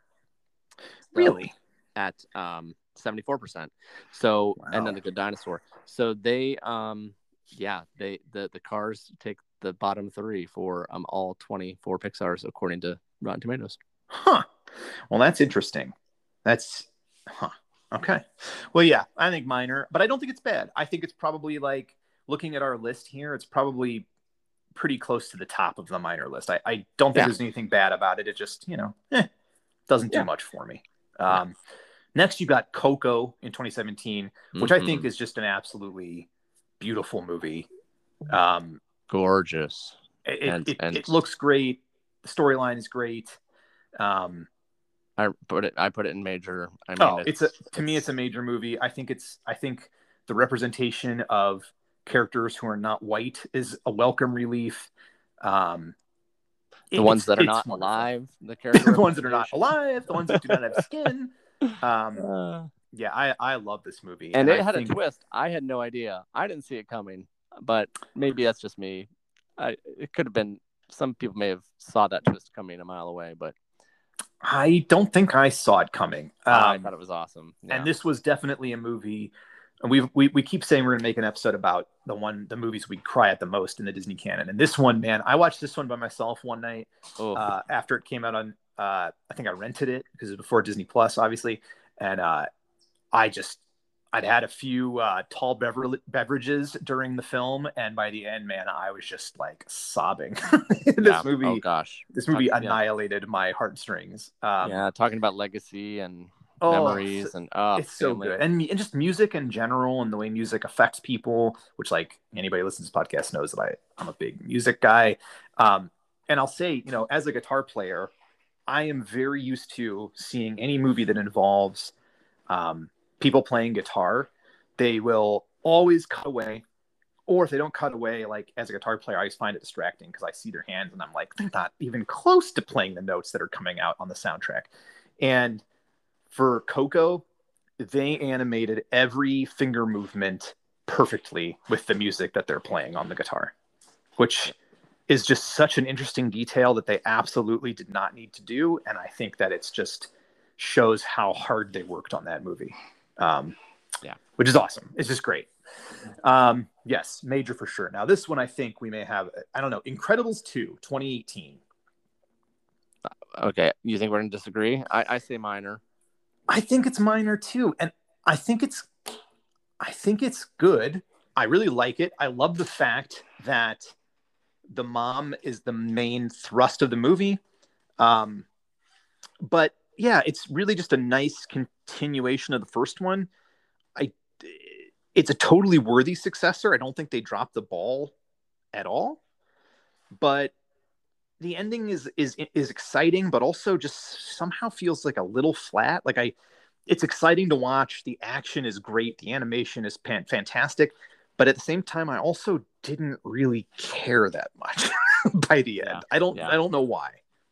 Really? At um, seventy-four percent. So, Wow. and then The Good Dinosaur. So they, um, yeah, they the, the Cars take the bottom three for um all twenty-four Pixars according to Rotten Tomatoes. Huh. Well, that's interesting. That's huh. Okay. Well, yeah, I think minor, but I don't think it's bad. I think it's probably like looking at our list here, it's probably pretty close to the top of the minor list. I, I don't think Yeah. there's anything bad about it. It just, you know, eh, doesn't do Yeah. much for me. Um, yeah. Next, you got Coco in twenty seventeen, which Mm-hmm. I think is just an absolutely beautiful movie. Um, Gorgeous. it, and, it, and it looks great. The storyline is great. Um, I put it. I put it in major. I mean, oh, it's, it's a to it's, me, it's a major movie. I think it's. I think the representation of characters who are not white is a welcome relief. Um, the ones that are not wonderful. alive, the characters, the ones that are not alive, the ones that do not have skin. Um, uh, yeah, I I love this movie, and, and it I had think... a twist. I had no idea. I didn't see it coming, but maybe that's just me. I it could have been. Some people may have saw that twist coming a mile away, but. I don't think I saw it coming. Um, I thought it was awesome. Yeah. And this was definitely a movie. And we we we keep saying we're gonna make an episode about the one the movies we cry at the most in the Disney canon. And this one, man, I watched this one by myself one night oh. uh, after it came out on. Uh, I think I rented it because it was before Disney Plus, obviously. And uh, I just I'd had a few uh, tall bever- beverages during the film, and by the end, man, I was just like sobbing. this yeah. movie, oh gosh, this movie Talk, annihilated yeah. my heartstrings. Um, yeah, talking about legacy and oh, memories, it's, and oh, it's family. so good, and and just music in general, and the way music affects people. Which, like anybody who listens to this podcast knows that I I'm a big music guy. Um, and I'll say, you know, as a guitar player, I am very used to seeing any movie that involves um, people playing guitar. They will always cut away Or if they don't cut away, like as a guitar player, I always find it distracting because I see their hands and I'm like, they're not even close to playing the notes that are coming out on the soundtrack. And for Coco, they animated every finger movement perfectly with the music that they're playing on the guitar, which is just such an interesting detail that they absolutely did not need to do. And I think that it's just shows how hard they worked on that movie. Um, yeah, which is awesome. It's just great. Um, yes, major for sure. Now this one, I think we may have, I don't know, Incredibles two, twenty eighteen. Okay. You think we're going to disagree? I, I say minor. I think it's minor too. And I think it's, I think it's good. I really like it. I love the fact that the mom is the main thrust of the movie. Um, but yeah, it's really just a nice continuation of the first one. I, it's a totally worthy successor. I don't think they dropped the ball at all, but the ending is, is, is exciting, but also just somehow feels like a little flat. Like I, it's exciting to watch. The action is great. The animation is pan- fantastic. But at the same time, I also didn't really care that much by the end. Yeah, I don't, yeah. I don't know why.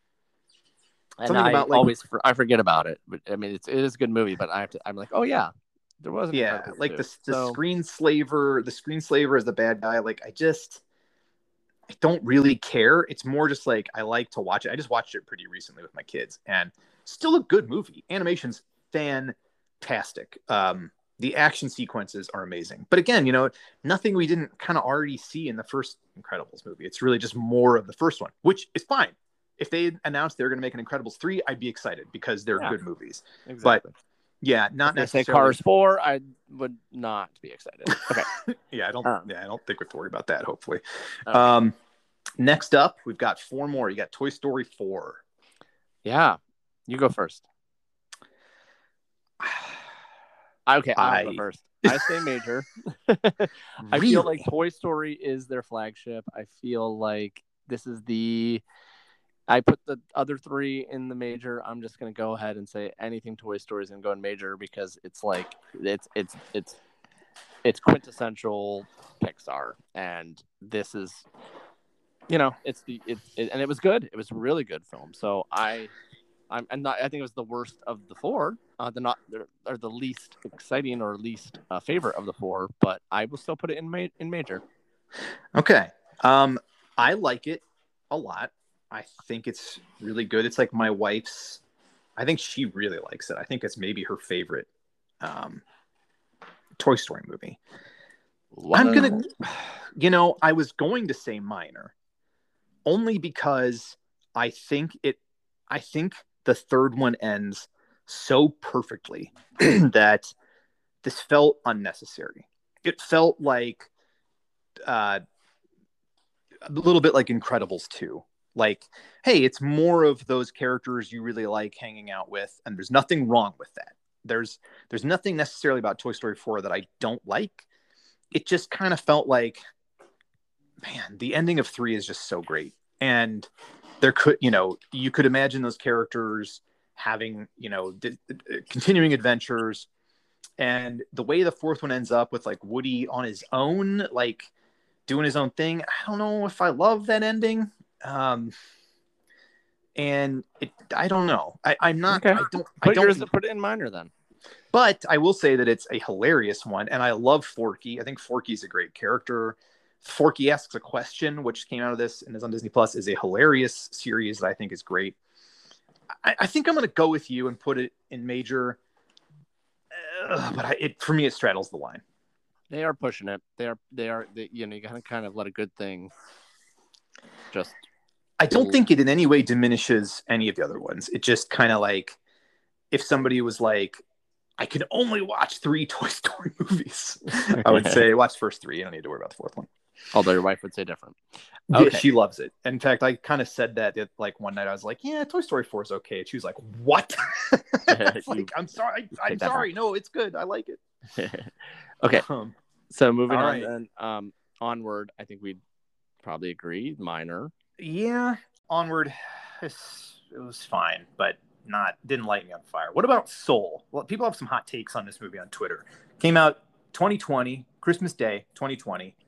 And Something I about like, always for, I forget about it. But I mean, it's it is a good movie. But I have to. I'm like, oh yeah, there was. An yeah, Incredibles like too. the the So, screen slaver, the screen slaver is the bad guy. Like I just, I don't really care. It's more just like I like to watch it. I just watched it pretty recently with my kids, and still a good movie. Animation's fantastic. Um, the action sequences are amazing. But again, you know, nothing we didn't kind of already see in the first Incredibles movie. It's really just more of the first one, which is fine. If they announced they're going to make an Incredibles three, I'd be excited because they're yeah, good movies. exactly. But yeah, not if they necessarily. say Cars four, I would not be excited. Okay. yeah, I don't. Um, yeah, I don't think we have to worry about that. Hopefully. Okay. Um, next up, we've got four more. You got Toy Story four. Yeah, you go first. Okay, I'll go I- first. I say major. I feel like Toy Story is their flagship. I feel like this is the. I put the other three in the major. I'm just gonna go ahead and say anything Toy Story is gonna go in major because it's like it's it's it's it's quintessential Pixar, and this is, you know, it's the it, it and it was good. It was a really good film. So I. I'm, I'm not. I think it was the worst of the four. Uh, the not or the least exciting or least uh, favorite of the four. But I will still put it in ma- in major. Okay. Um, I like it a lot. I think it's really good. It's like my wife's. I think she really likes it. I think it's maybe her favorite um, Toy Story movie. What? I'm gonna. You know, I was going to say minor, only because I think it. I think. The third one ends so perfectly that this felt unnecessary. It felt like uh, a little bit like Incredibles two. Like, hey, it's more of those characters you really like hanging out with, and there's nothing wrong with that. There's there's nothing necessarily about Toy Story four that I don't like. It just kind of felt like, man, the ending of three is just so great. And there could, you know, you could imagine those characters having, you know, d- d- continuing adventures. And the way the fourth one ends up with like Woody on his own, like doing his own thing. I don't know if I love that ending. Um, and it, I don't know. I, I'm not, Okay. I don't, Put I don't, yours, put it in minor then. but I will say that it's a hilarious one. And I love Forky. I think Forky's a great character. Forky Asks a Question, which came out of this and is on Disney Plus, is a hilarious series that I think is great. I, I think I'm going to go with you and put it in major, uh, but I, it for me it straddles the line. They are pushing it. They are. They are. They, you know, you gotta kind of let a good thing. Just. I don't think it in any way diminishes any of the other ones. It just kind of like if somebody was like, I can only watch three Toy Story movies, I would say watch the first three. You don't need to worry about the fourth one. Although your wife would say different. Okay. Okay. Yeah, she loves it. In fact, I kind of said that it, like one night I was like, yeah, Toy Story four is okay. And she was like, what? It's like, I'm sorry. I, I'm sorry. No, it's good. I like it. Okay. Um, So moving all on right. then, um, onward, I think we'd probably agree, minor. yeah. Onward. It's, it was fine, but not, didn't light me on fire. What about Soul? Well, people have some hot takes on this movie on Twitter. Came out twenty twenty, Christmas Day, twenty twenty.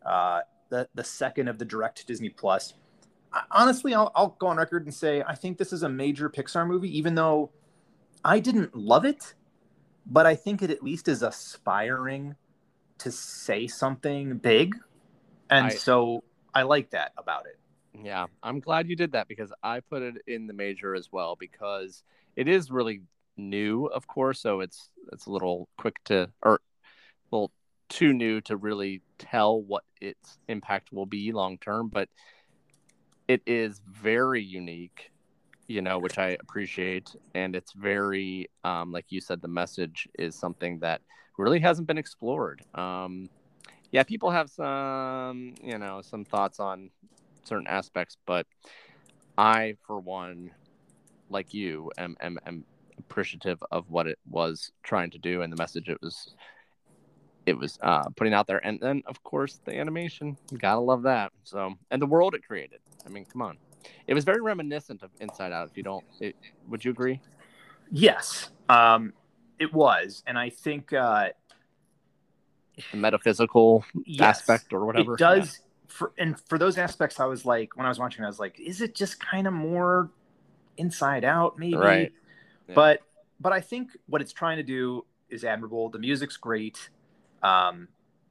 uh, the the second of the direct Disney Plus. I, honestly, I'll, I'll go on record and say I think this is a major Pixar movie, even though I didn't love it, but I think it at least is aspiring to say something big, and I, so I like that about it. Yeah, I'm glad you did that because I put it in the major as well because it is really new, of course. So it's it's a little quick to, or a little too new to really tell what its impact will be long term. But it is very unique, you know, which I appreciate, and it's very, um, like you said, the message is something that really hasn't been explored. Um, yeah, people have some, you know, some thoughts on certain aspects, but I, for one, like you, am, am am appreciative of what it was trying to do and the message it was it was uh, putting out there. And then, of course, the animation, you gotta love that. So, and the world it created. I mean, come on, it was very reminiscent of Inside Out. If you don't, it, would you agree? Yes, um, it was, and I think uh, the metaphysical yes, aspect or whatever it does. Yeah. For, and for those aspects, I was like, when I was watching, I was like, is it just kind of more Inside Out, maybe? Right. Yeah. But but I think what it's trying to do is admirable. The music's great. Um,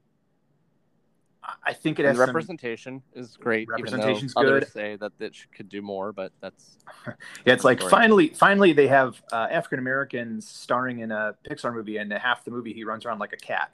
I think it has and the representation some, is great. Representation's even though good. Others say that it could do more, but that's yeah. It's like story. finally, finally they have uh, African Americans starring in a Pixar movie, and half the movie he runs around like a cat.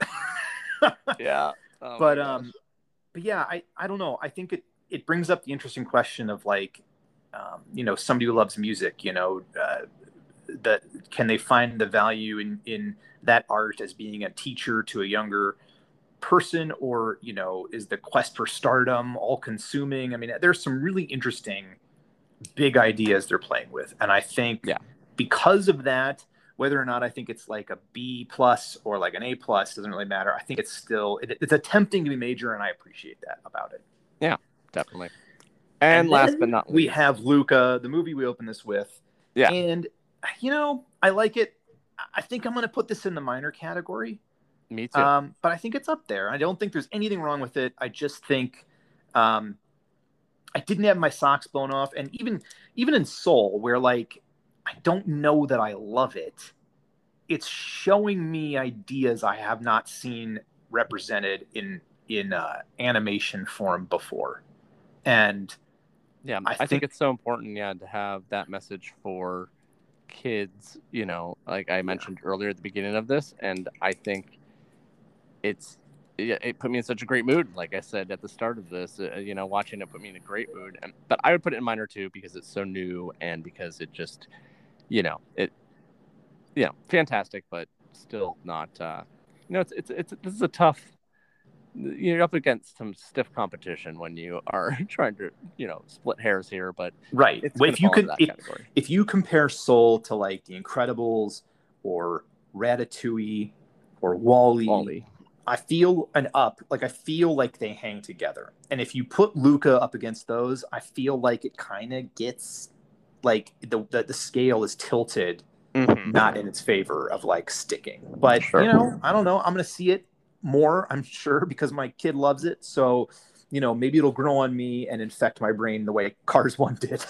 yeah. Oh but um. But yeah, I, I don't know. I think it, it brings up the interesting question of like, um, you know, somebody who loves music, you know, uh, that can they find the value in, in that art as being a teacher to a younger person, or, you know, is the quest for stardom all consuming? I mean, there's some really interesting big ideas they're playing with. And I think yeah. because of that, whether or not I think it's like a B plus or like an A plus doesn't really matter. I think it's still it, it's attempting to be major, and I appreciate that about it. Yeah, definitely. And, and last but not least, we have Luca, the movie we open this with. Yeah, and you know I like it. I think I'm going to put this in the minor category. Me too. Um, but I think it's up there. I don't think there's anything wrong with it. I just think um, I didn't have my socks blown off, and even even in Soul, where like. I don't know that I love it. It's showing me ideas I have not seen represented in in uh, animation form before, and yeah, I, I think, think it's so important, yeah, to have that message for kids. You know, like I mentioned yeah. earlier at the beginning of this, and I think it's it, it put me in such a great mood. Like I said at the start of this, uh, you know, watching it put me in a great mood. And but I would put it in minor too because it's so new and because it just. You know, it, you know, fantastic, but still not, uh, you know, it's, it's, it's, this is a tough, you're up against some stiff competition when you are trying to, you know, split hairs here, but right. If you could, if, if you compare Soul to like The Incredibles or Ratatouille or WALL-E, WALL-E, I feel an up, like I feel like they hang together. And if you put Luca up against those, I feel like it kind of gets like the, the the scale is tilted mm-hmm. not in its favor of like sticking, but sure. you know I don't know, I'm gonna see it more, I'm sure, because my kid loves it, so you know maybe it'll grow on me and infect my brain the way Cars one did.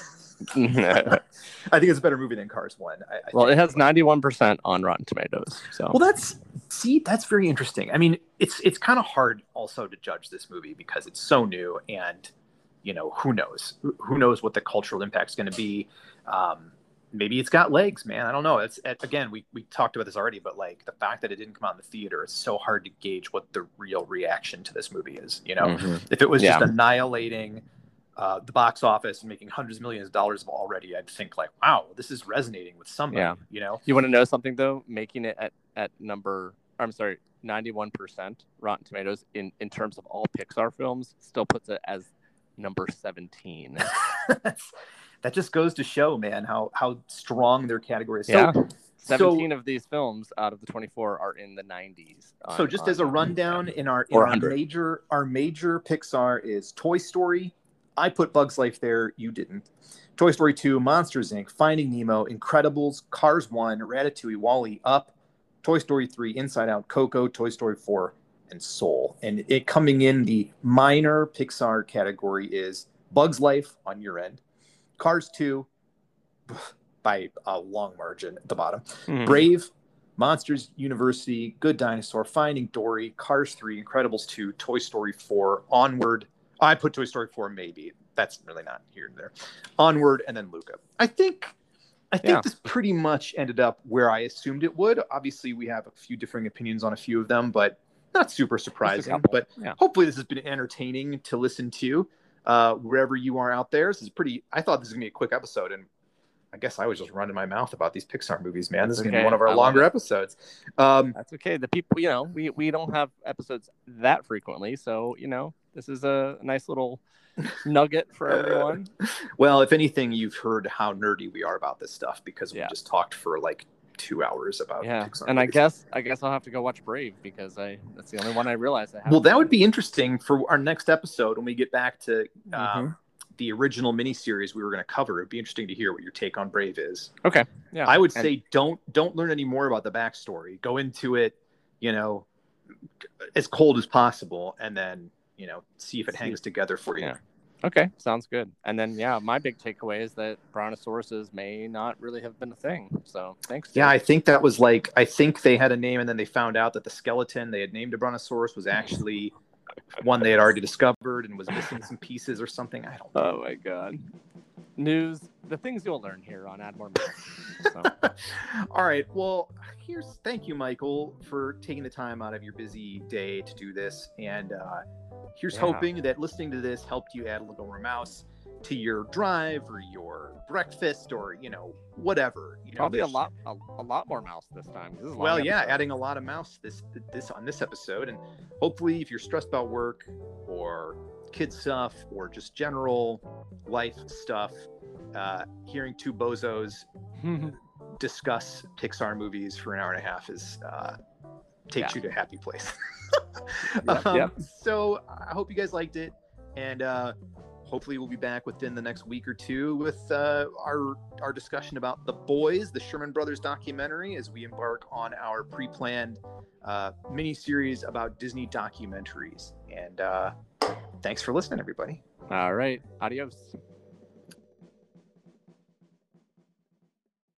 I think it's a better movie than Cars one. I, I well think. It has ninety-one percent on Rotten Tomatoes, so well that's see that's very interesting. I mean it's it's kind of hard also to judge this movie because it's so new, and you know, who knows? Who knows what the cultural impact is going to be? Um, maybe it's got legs, man. I don't know. It's it, again, we we talked about this already, but like the fact that it didn't come out in the theater, it's so hard to gauge what the real reaction to this movie is. You know, mm-hmm. if it was yeah. just annihilating uh, the box office and making hundreds of millions of dollars already, I'd think like, wow, this is resonating with somebody. Yeah. You know, you want to know something though? Making it at at number, I'm sorry, ninety-one percent Rotten Tomatoes in in terms of all Pixar films still puts it as number seventeen. That just goes to show, man, how how strong their category is. Yeah. So, seventeen so, of these films out of the twenty-four are in the nineties. On, so just on, as a rundown, in our in our major our major Pixar is Toy Story. I put Bugs Life there. You didn't. Toy Story two, Monsters, Incorporated, Finding Nemo, Incredibles, Cars one, Ratatouille, WALL-E, Up, Toy Story three, Inside Out, Coco, Toy Story four, and Soul. And it coming in the minor Pixar category is Bug's Life on your end, Cars two by a long margin at the bottom, mm-hmm. Brave, Monsters University, Good Dinosaur, Finding Dory, Cars three, Incredibles two, Toy Story four, Onward. I put Toy Story four maybe. That's really not here and there. Onward, and then Luca. I think I think yeah. this pretty much ended up where I assumed it would. Obviously, we have a few differing opinions on a few of them, but not super surprising. But yeah. hopefully this has been entertaining to listen to uh, wherever you are out there. This is pretty. I thought this was going to be a quick episode, and I guess I was just running my mouth about these Pixar movies, man. This That's is going to okay. be one of our I longer episodes. Um, That's okay. The people, you know, we, we don't have episodes that frequently. So, you know, this is a nice little nugget for everyone. Well, if anything, you've heard how nerdy we are about this stuff because yeah. we just talked for like two hours about yeah. Pixar and movies. I guess I guess I'll have to go watch Brave because I that's the only one I realized I have. Well, that would be interesting for our next episode when we get back to um, mm-hmm. the original miniseries we were going to cover. It'd be interesting to hear what your take on Brave is. Okay. Yeah. I would and... say don't don't learn any more about the backstory. Go into it, you know, as cold as possible, and then you know see if it hangs together for you. Yeah. Okay, sounds good. And then, yeah, my big takeaway is that brontosauruses may not really have been a thing. So, thanks. Yeah, I think that was like, I think they had a name and then they found out that the skeleton they had named a brontosaurus was actually one they had already discovered and was missing some pieces or something. I don't know. Oh, my God. News, the things you'll learn here on Add More Myths. So. All right. Well, here's, thank you, Michael, for taking the time out of your busy day to do this. And, uh, Here's yeah. hoping that listening to this helped you add a little more mouse to your drive or your breakfast or, you know, whatever. You know, Probably a lot, a, a lot more mouse this time. This is well, yeah, episode. adding a lot of mouse this this on this episode, and hopefully, if you're stressed about work or kid stuff or just general life stuff, uh, hearing two bozos discuss Pixar movies for an hour and a half is uh, takes yeah. you to a happy place. yep, um, yep. So I hope you guys liked it, and uh, hopefully we'll be back within the next week or two with uh, our our discussion about The Boys, the Sherman Brothers documentary, as we embark on our pre-planned uh, mini-series about Disney documentaries. And uh, thanks for listening, everybody. All right. Adios.